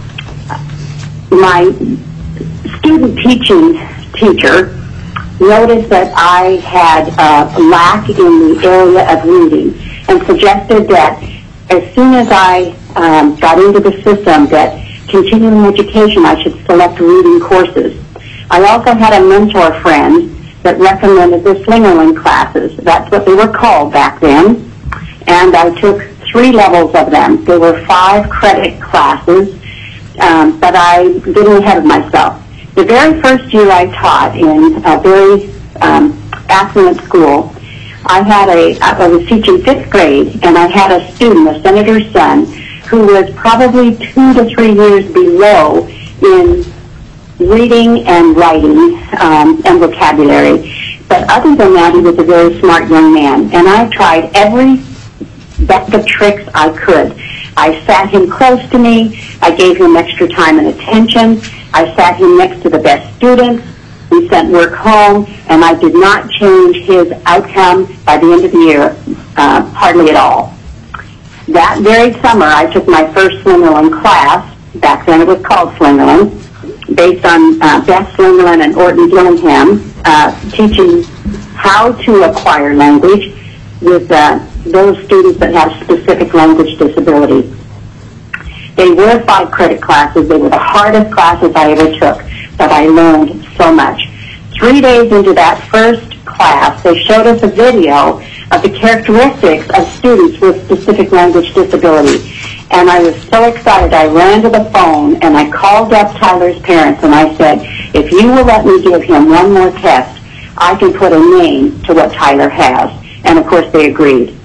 My student teacher noticed that I had a lack in the area of reading and suggested that as soon as I got into the system that continuing education I should select reading courses. I also had a mentor friend that recommended the Slingerland classes. That's what they were called back then. And I took 3 levels of them. There were 5 credit classes, but I getting ahead of myself. The very first year I taught in a very affluent school, I was teaching 5th grade, and I had a student, a senator's son, who was probably 2 to 3 years below in reading and writing and vocabulary. But other than that, he was a very smart young man. And I tried every bag of tricks I could. I sat him close to me. I gave him extra time and attention. I sat him next to the best students. We sent work home, and I did not change his outcome by the end of the year, hardly at all. That very summer, I took my first Slingerland class. Back then it was called Slingerland, based on Beth Slingerland and Orton Gillingham, teaching how to acquire language with those students that have specific language disabilities. They were 5 credit classes. They were the hardest classes I ever took, but I learned so much. 3 days into that first class, they showed us a video of the characteristics of students with specific language disability. And I was so excited, I ran to the phone and I called up Tyler's parents and I said, if you will let me give him one more test, I can put a name to what Tyler has. And of course they agreed.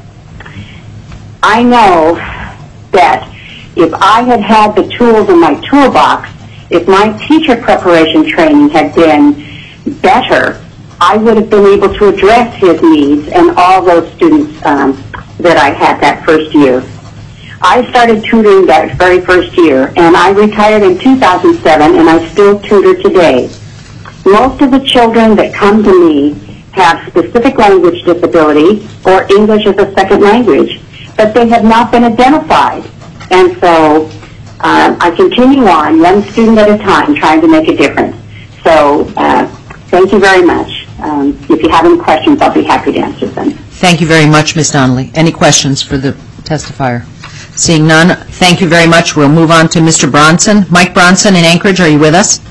I know that if I had had the tools in my toolbox, if my teacher preparation training had been better, I would have been able to address his needs and all those students that I had that first year. I started tutoring that very first year, and I retired in 2007, and I still tutor today. Most of the children that come to me have specific language disability or English as a second language, but they have not been identified. And so I continue on, one student at a time, trying to make a difference. So thank you very much. If you have any questions, I'll be happy to answer them. Thank you very much, Ms. Donnelly. Any questions for the testifier? Seeing none, thank you very much. We'll move on to Mr. Bronson. Mike Bronson in Anchorage, are you with us?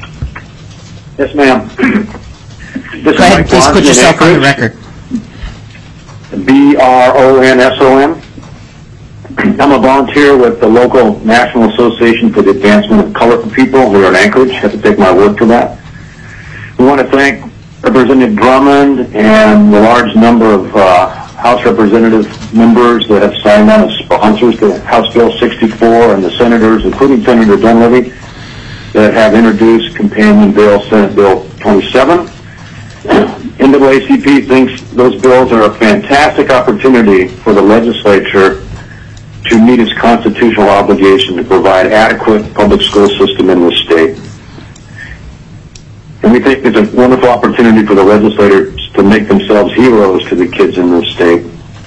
Yes, ma'am. Go ahead, please put yourself on the record. B-R-O-N-S-O-N. I'm a volunteer with the local National Association for the Advancement of Colorful People here in Anchorage. I have to take my word for that. We want to thank Representative Drummond and the large number of House Representative members that have signed on as sponsors to House Bill 64 and the senators, including Senator Dunleavy, that have introduced companion bill, Senate Bill 27. NAACP thinks those bills are a fantastic opportunity for the legislature to meet its constitutional obligation to provide adequate public school system in this state. And we think it's a wonderful opportunity for the legislators to make themselves heroes to the kids in this state.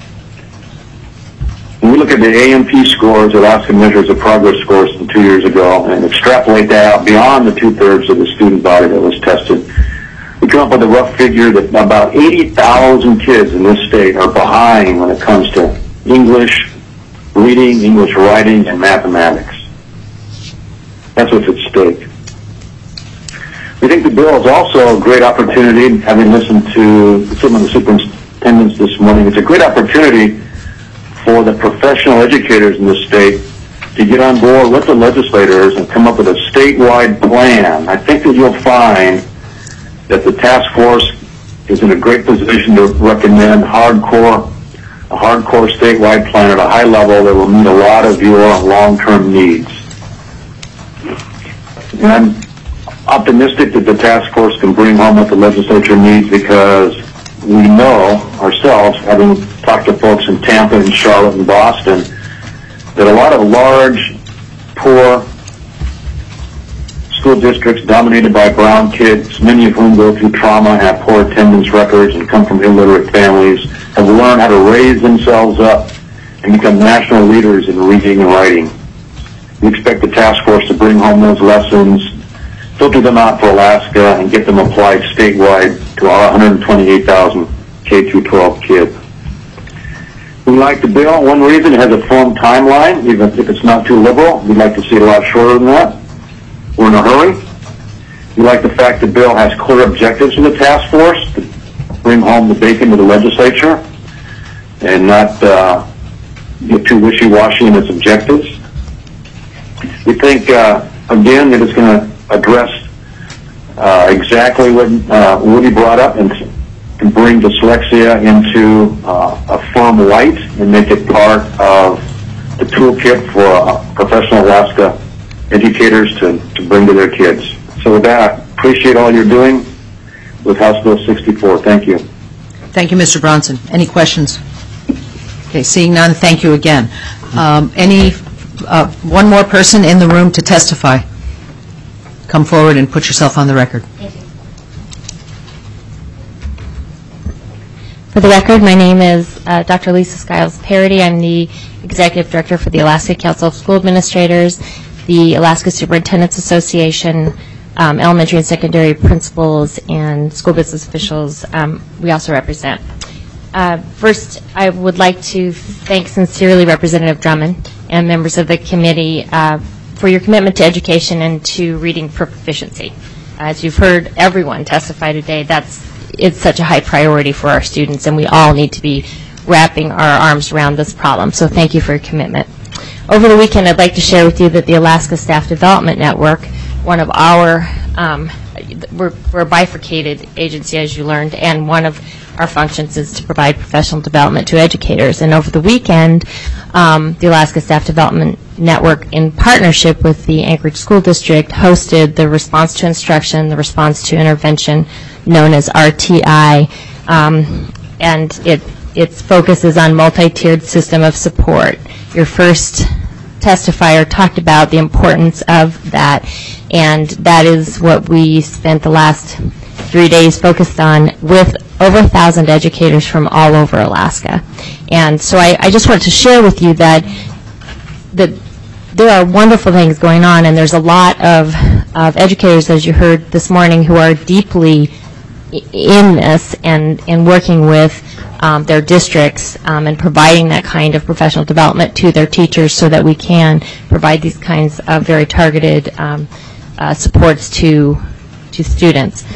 When we look at the AMP scores, Alaska Measures of Progress scores from 2 years ago, and extrapolate that out beyond the 2/3 of the student body that was tested, we come up with a rough figure that about 80,000 kids in this state are behind when it comes to English reading, English writing, and mathematics. That's what's at stake. We think the bill is also a great opportunity, having listened to some of the superintendents this morning, it's a great opportunity for the professional educators in the state to get on board with the legislators and come up with a statewide plan. I think that you'll find that the task force is in a great position to recommend a hardcore statewide plan at a high level that will meet a lot of your long-term needs. And I'm optimistic that the task force can bring home what the legislature needs because we know ourselves, having talked to folks in Tampa and Charlotte and Boston, that a lot of large, poor school districts dominated by brown kids, many of whom go through trauma, have poor attendance records, and come from illiterate families, have learned how to raise themselves up and become national leaders in reading and writing. We expect the task force to bring home those lessons, filter them out for Alaska, and get them applied statewide to our 128,000 K-12 kids. We like the bill. One reason it has a firm timeline, even if it's not too liberal. We'd like to see it a lot shorter than that. We're in a hurry. We like the fact the bill has clear objectives for the task force to bring home the bacon to the legislature and not get too wishy-washy in its objectives. We think, again, that it's going to address exactly what Woody brought up and bring dyslexia into a firm light and make it part of the toolkit for professional Alaska educators to bring to their kids. So with that, I appreciate all you're doing with House Bill 64. Thank you. Thank you, Mr. Bronson. Any questions? Okay, seeing none, thank you again. One more person in the room to testify. Come forward and put yourself on the record. Thank you. For the record, my name is Dr. Lisa Skiles-Parody. I'm the Executive Director for the Alaska Council of School Administrators, the Alaska Superintendents Association, elementary and secondary principals, and school business officials we also represent. First, I would like to thank sincerely Representative Drummond and members of the committee for your commitment to education and to reading proficiency. As you've heard everyone testify today, it's such a high priority for our students, and we all need to be wrapping our arms around this problem. So thank you for your commitment. Over the weekend, I'd like to share with you that the Alaska Staff Development Network, one of our, we're a bifurcated agency, as you learned, and one of our functions is to provide professional development to educators. And over the weekend, the Alaska Staff Development Network, in partnership with the Anchorage School District, hosted the Response to Instruction, the Response to Intervention, known as RTI, and its focus is on multi-tiered system of support. Your first testifier talked about the importance of that, and that is what we spent the last 3 days focused on with over 1,000 educators from all over Alaska. And so I just want to share with you that there are wonderful things going on, and there's a lot of educators, as you heard this morning, who are deeply in this and working with their districts and providing that kind of professional development to their teachers so that we can provide these kinds of very targeted supports to students.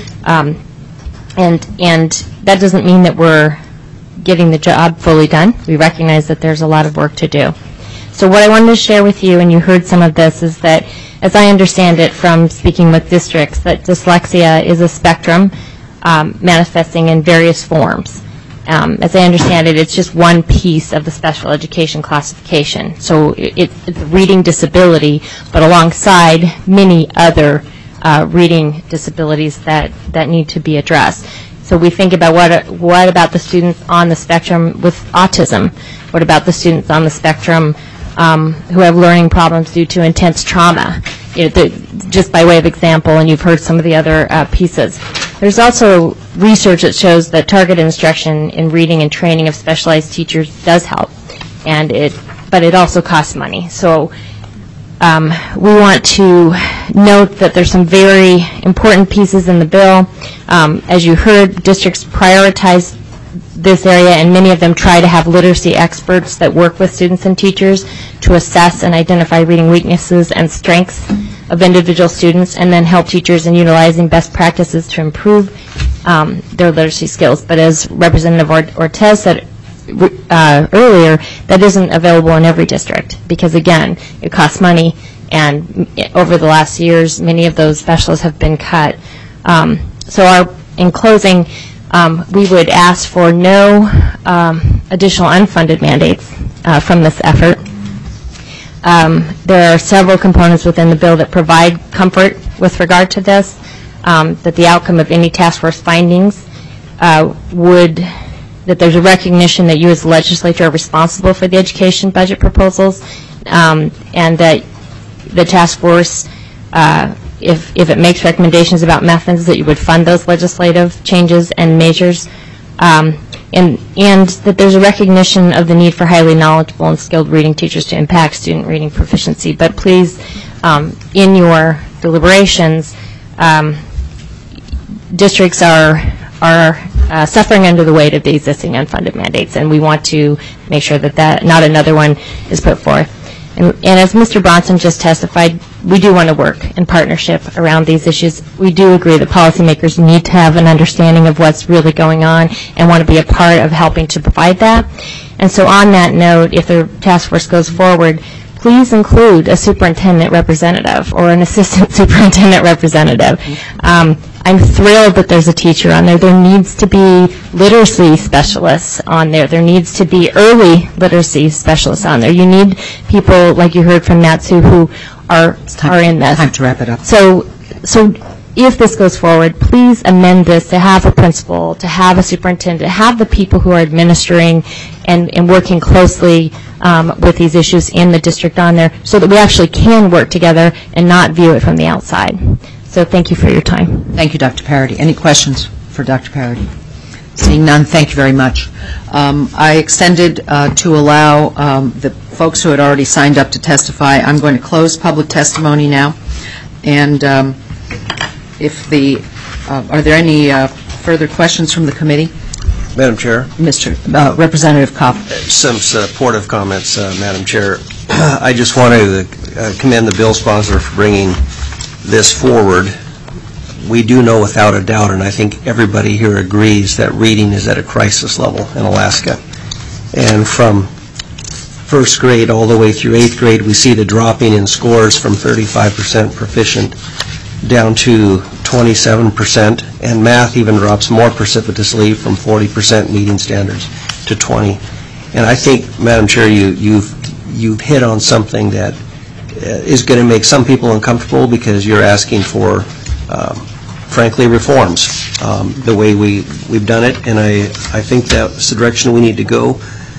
And that doesn't mean that we're getting the job fully done. We recognize that there's a lot of work to do. So what I wanted to share with you, and you heard some of this, is that as I understand it from speaking with districts, that dyslexia is a spectrum manifesting in various forms. As I understand it, it's just one piece of the special education classification. So it's a reading disability, but alongside many other reading disabilities that need to be addressed. So we think about what about the students on the spectrum with autism? What about the students on the spectrum who have learning problems due to intense trauma? Just by way of example, and you've heard some of the other pieces. There's also research that shows that targeted instruction in reading and training of specialized teachers does help, but it also costs money. So we want to note that there's some very important pieces in the bill. As you heard, districts prioritize this area, and many of them try to have literacy experts that work with students and teachers to assess and identify reading weaknesses and strengths of individual students, and then help teachers in utilizing best practices to improve their literacy skills. But as Representative Ortez said earlier, that isn't available in every district because, again, it costs money, and over the last years, many of those specialists have been cut. So in closing, we would ask for no additional unfunded mandates from this effort. There are several components within the bill that provide comfort with regard to this, that the outcome of any task force findings that there's a recognition that you as the legislature are responsible for the education budget proposals, and that the task force, if it makes recommendations about methods, that you would fund those legislative changes and measures, and that there's a recognition of the need for highly knowledgeable and skilled reading teachers to impact student reading proficiency. But please, in your deliberations, districts are suffering under the weight of the existing unfunded mandates, and we want to make sure that not another one is put forth. And as Mr. Bronson just testified, we do want to work in partnership around these issues. We do agree that policymakers need to have an understanding of what's really going on and want to be a part of helping to provide that. And so on that note, if the task force goes forward, please include a superintendent representative or an assistant superintendent representative. I'm thrilled that there's a teacher on there. There needs to be literacy specialists on there. There needs to be early literacy specialists on there. You need people, like you heard from Natsu, who are in this. Time to wrap it up. So if this goes forward, please amend this to have a principal, to have a superintendent, to have the people who are administering and working closely with these issues in the district on there, so that we actually can work together and not view it from the outside. So thank you for your time. Thank you, Dr. Parody. Any questions for Dr. Parody? Seeing none, thank you very much. I extended to allow the folks who had already signed up to testify. I'm going to close public testimony now. And are there any further questions from the committee? Madam Chair. Mr. Representative Kopp. Some supportive comments, Madam Chair. I just wanted to commend the bill sponsor for bringing this forward. We do know without a doubt, and I think everybody here agrees, that reading is at a crisis level in Alaska. And from first grade all the way through 8th grade, we see the dropping in scores from 35% proficient down to 27%, and math even drops more precipitously from 40% meeting standards to 20. And I think, Madam Chair, you've hit on something that is going to make some people uncomfortable, because you're asking for, frankly, reforms, the way we've done it, and I think that's the direction we need to go.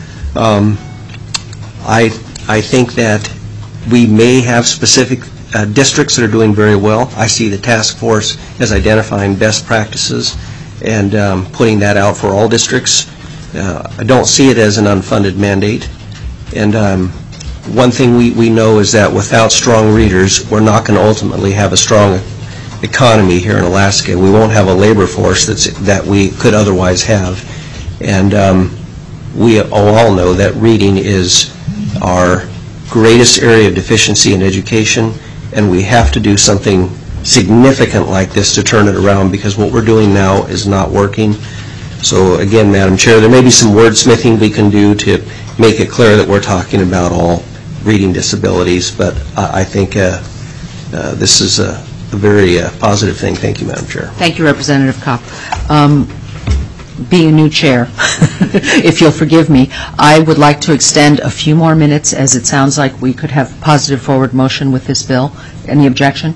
I think that we may have specific districts that are doing very well. I see the task force as identifying best practices and putting that out for all districts. I don't see it as an unfunded mandate. And one thing we know is that without strong readers, we're not going to ultimately have a strong economy here in Alaska. We won't have a labor force that we could otherwise have. And we all know that reading is our greatest area of deficiency in education, and we have to do something significant like this to turn it around, because what we're doing now is not working. So again, Madam Chair, there may be some wordsmithing we can do to make it clear that we're talking about all reading disabilities, but I think this is a very positive thing. Thank you, Madam Chair. Thank you, Representative Kopp. Being a new chair, if you'll forgive me, I would like to extend a few more minutes, as it sounds like we could have positive forward motion with this bill. Any objection?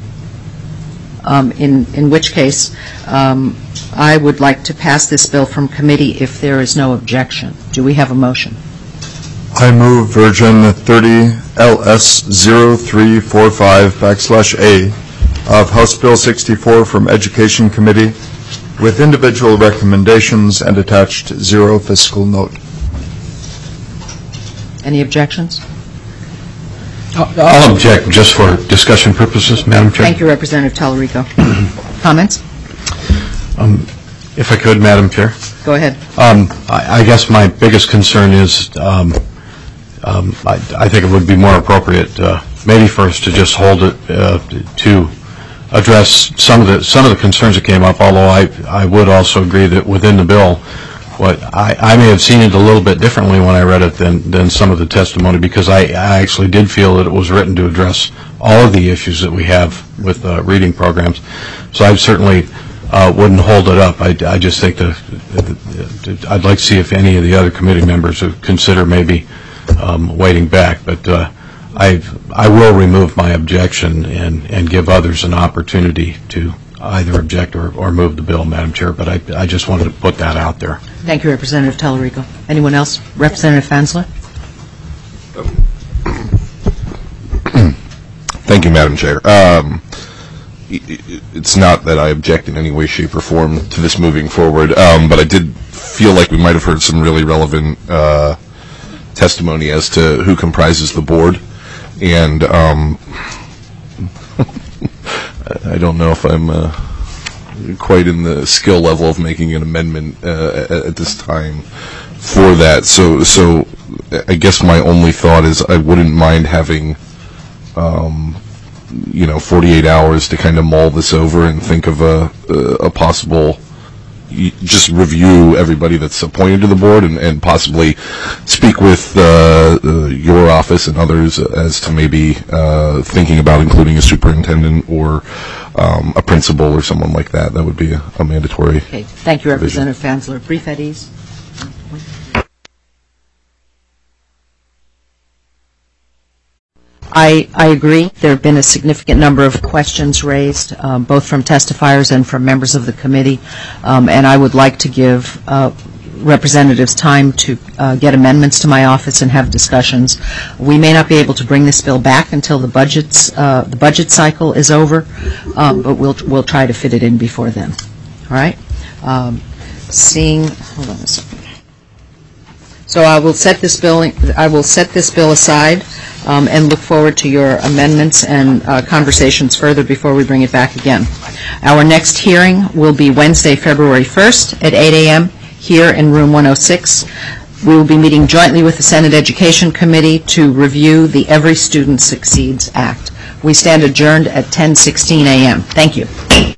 In which case, I would like to pass this bill from committee if there is no objection. Do we have a motion? I move version 30 LS 0345/A of House Bill 64 from Education Committee, with individual recommendations and attached zero fiscal note. Any objections? I'll object just for discussion purposes, Madam Chair. Thank you, Representative Tallarico. Comments? If I could, Madam Chair. Go ahead. I guess my biggest concern is I think it would be more appropriate maybe first to just hold it to address some of the concerns that came up, although I would also agree that within the bill, I may have seen it a little bit differently when I read it than some of the testimony, because I actually did feel that it was written to address all of the issues that we have with reading programs. So I certainly wouldn't hold it up. I just think that I'd like to see if any of the other committee members would consider maybe waiting back. But I will remove my objection and give others an opportunity to either object or move the bill, Madam Chair, but I just wanted to put that out there. Thank you, Representative Tellerico. Anyone else? Representative Fansler? Thank you, Madam Chair. It's not that I object in any way, shape, or form to this moving forward, but I did feel like we might have heard some really relevant testimony as to who comprises the board, and I don't know if I'm quite in the skill level of making an amendment at this time for that. So I guess my only thought is I wouldn't mind having 48 hours to kind of mull this over and think of a possible, just review everybody that's appointed to the board and possibly speak with your office and others as to maybe thinking about including a superintendent or a principal or someone like that. That would be a mandatory. Okay. Thank you, Representative Fansler. Brief at ease. I agree. There have been a significant number of questions raised, both from testifiers and from members of the committee, and I would like to give representatives time to get amendments to my office and have discussions. We may not be able to bring this bill back until the budget cycle is over, but we'll try to fit it in before then. All right. Hold on a second. So I will set this bill aside and look forward to your amendments and conversations further before we bring it back again. Our next hearing will be Wednesday, February 1st at 8 a.m. here in room 106. We will be meeting jointly with the Senate Education Committee to review the Every Student Succeeds Act. We stand adjourned at 10:16 a.m. Thank you.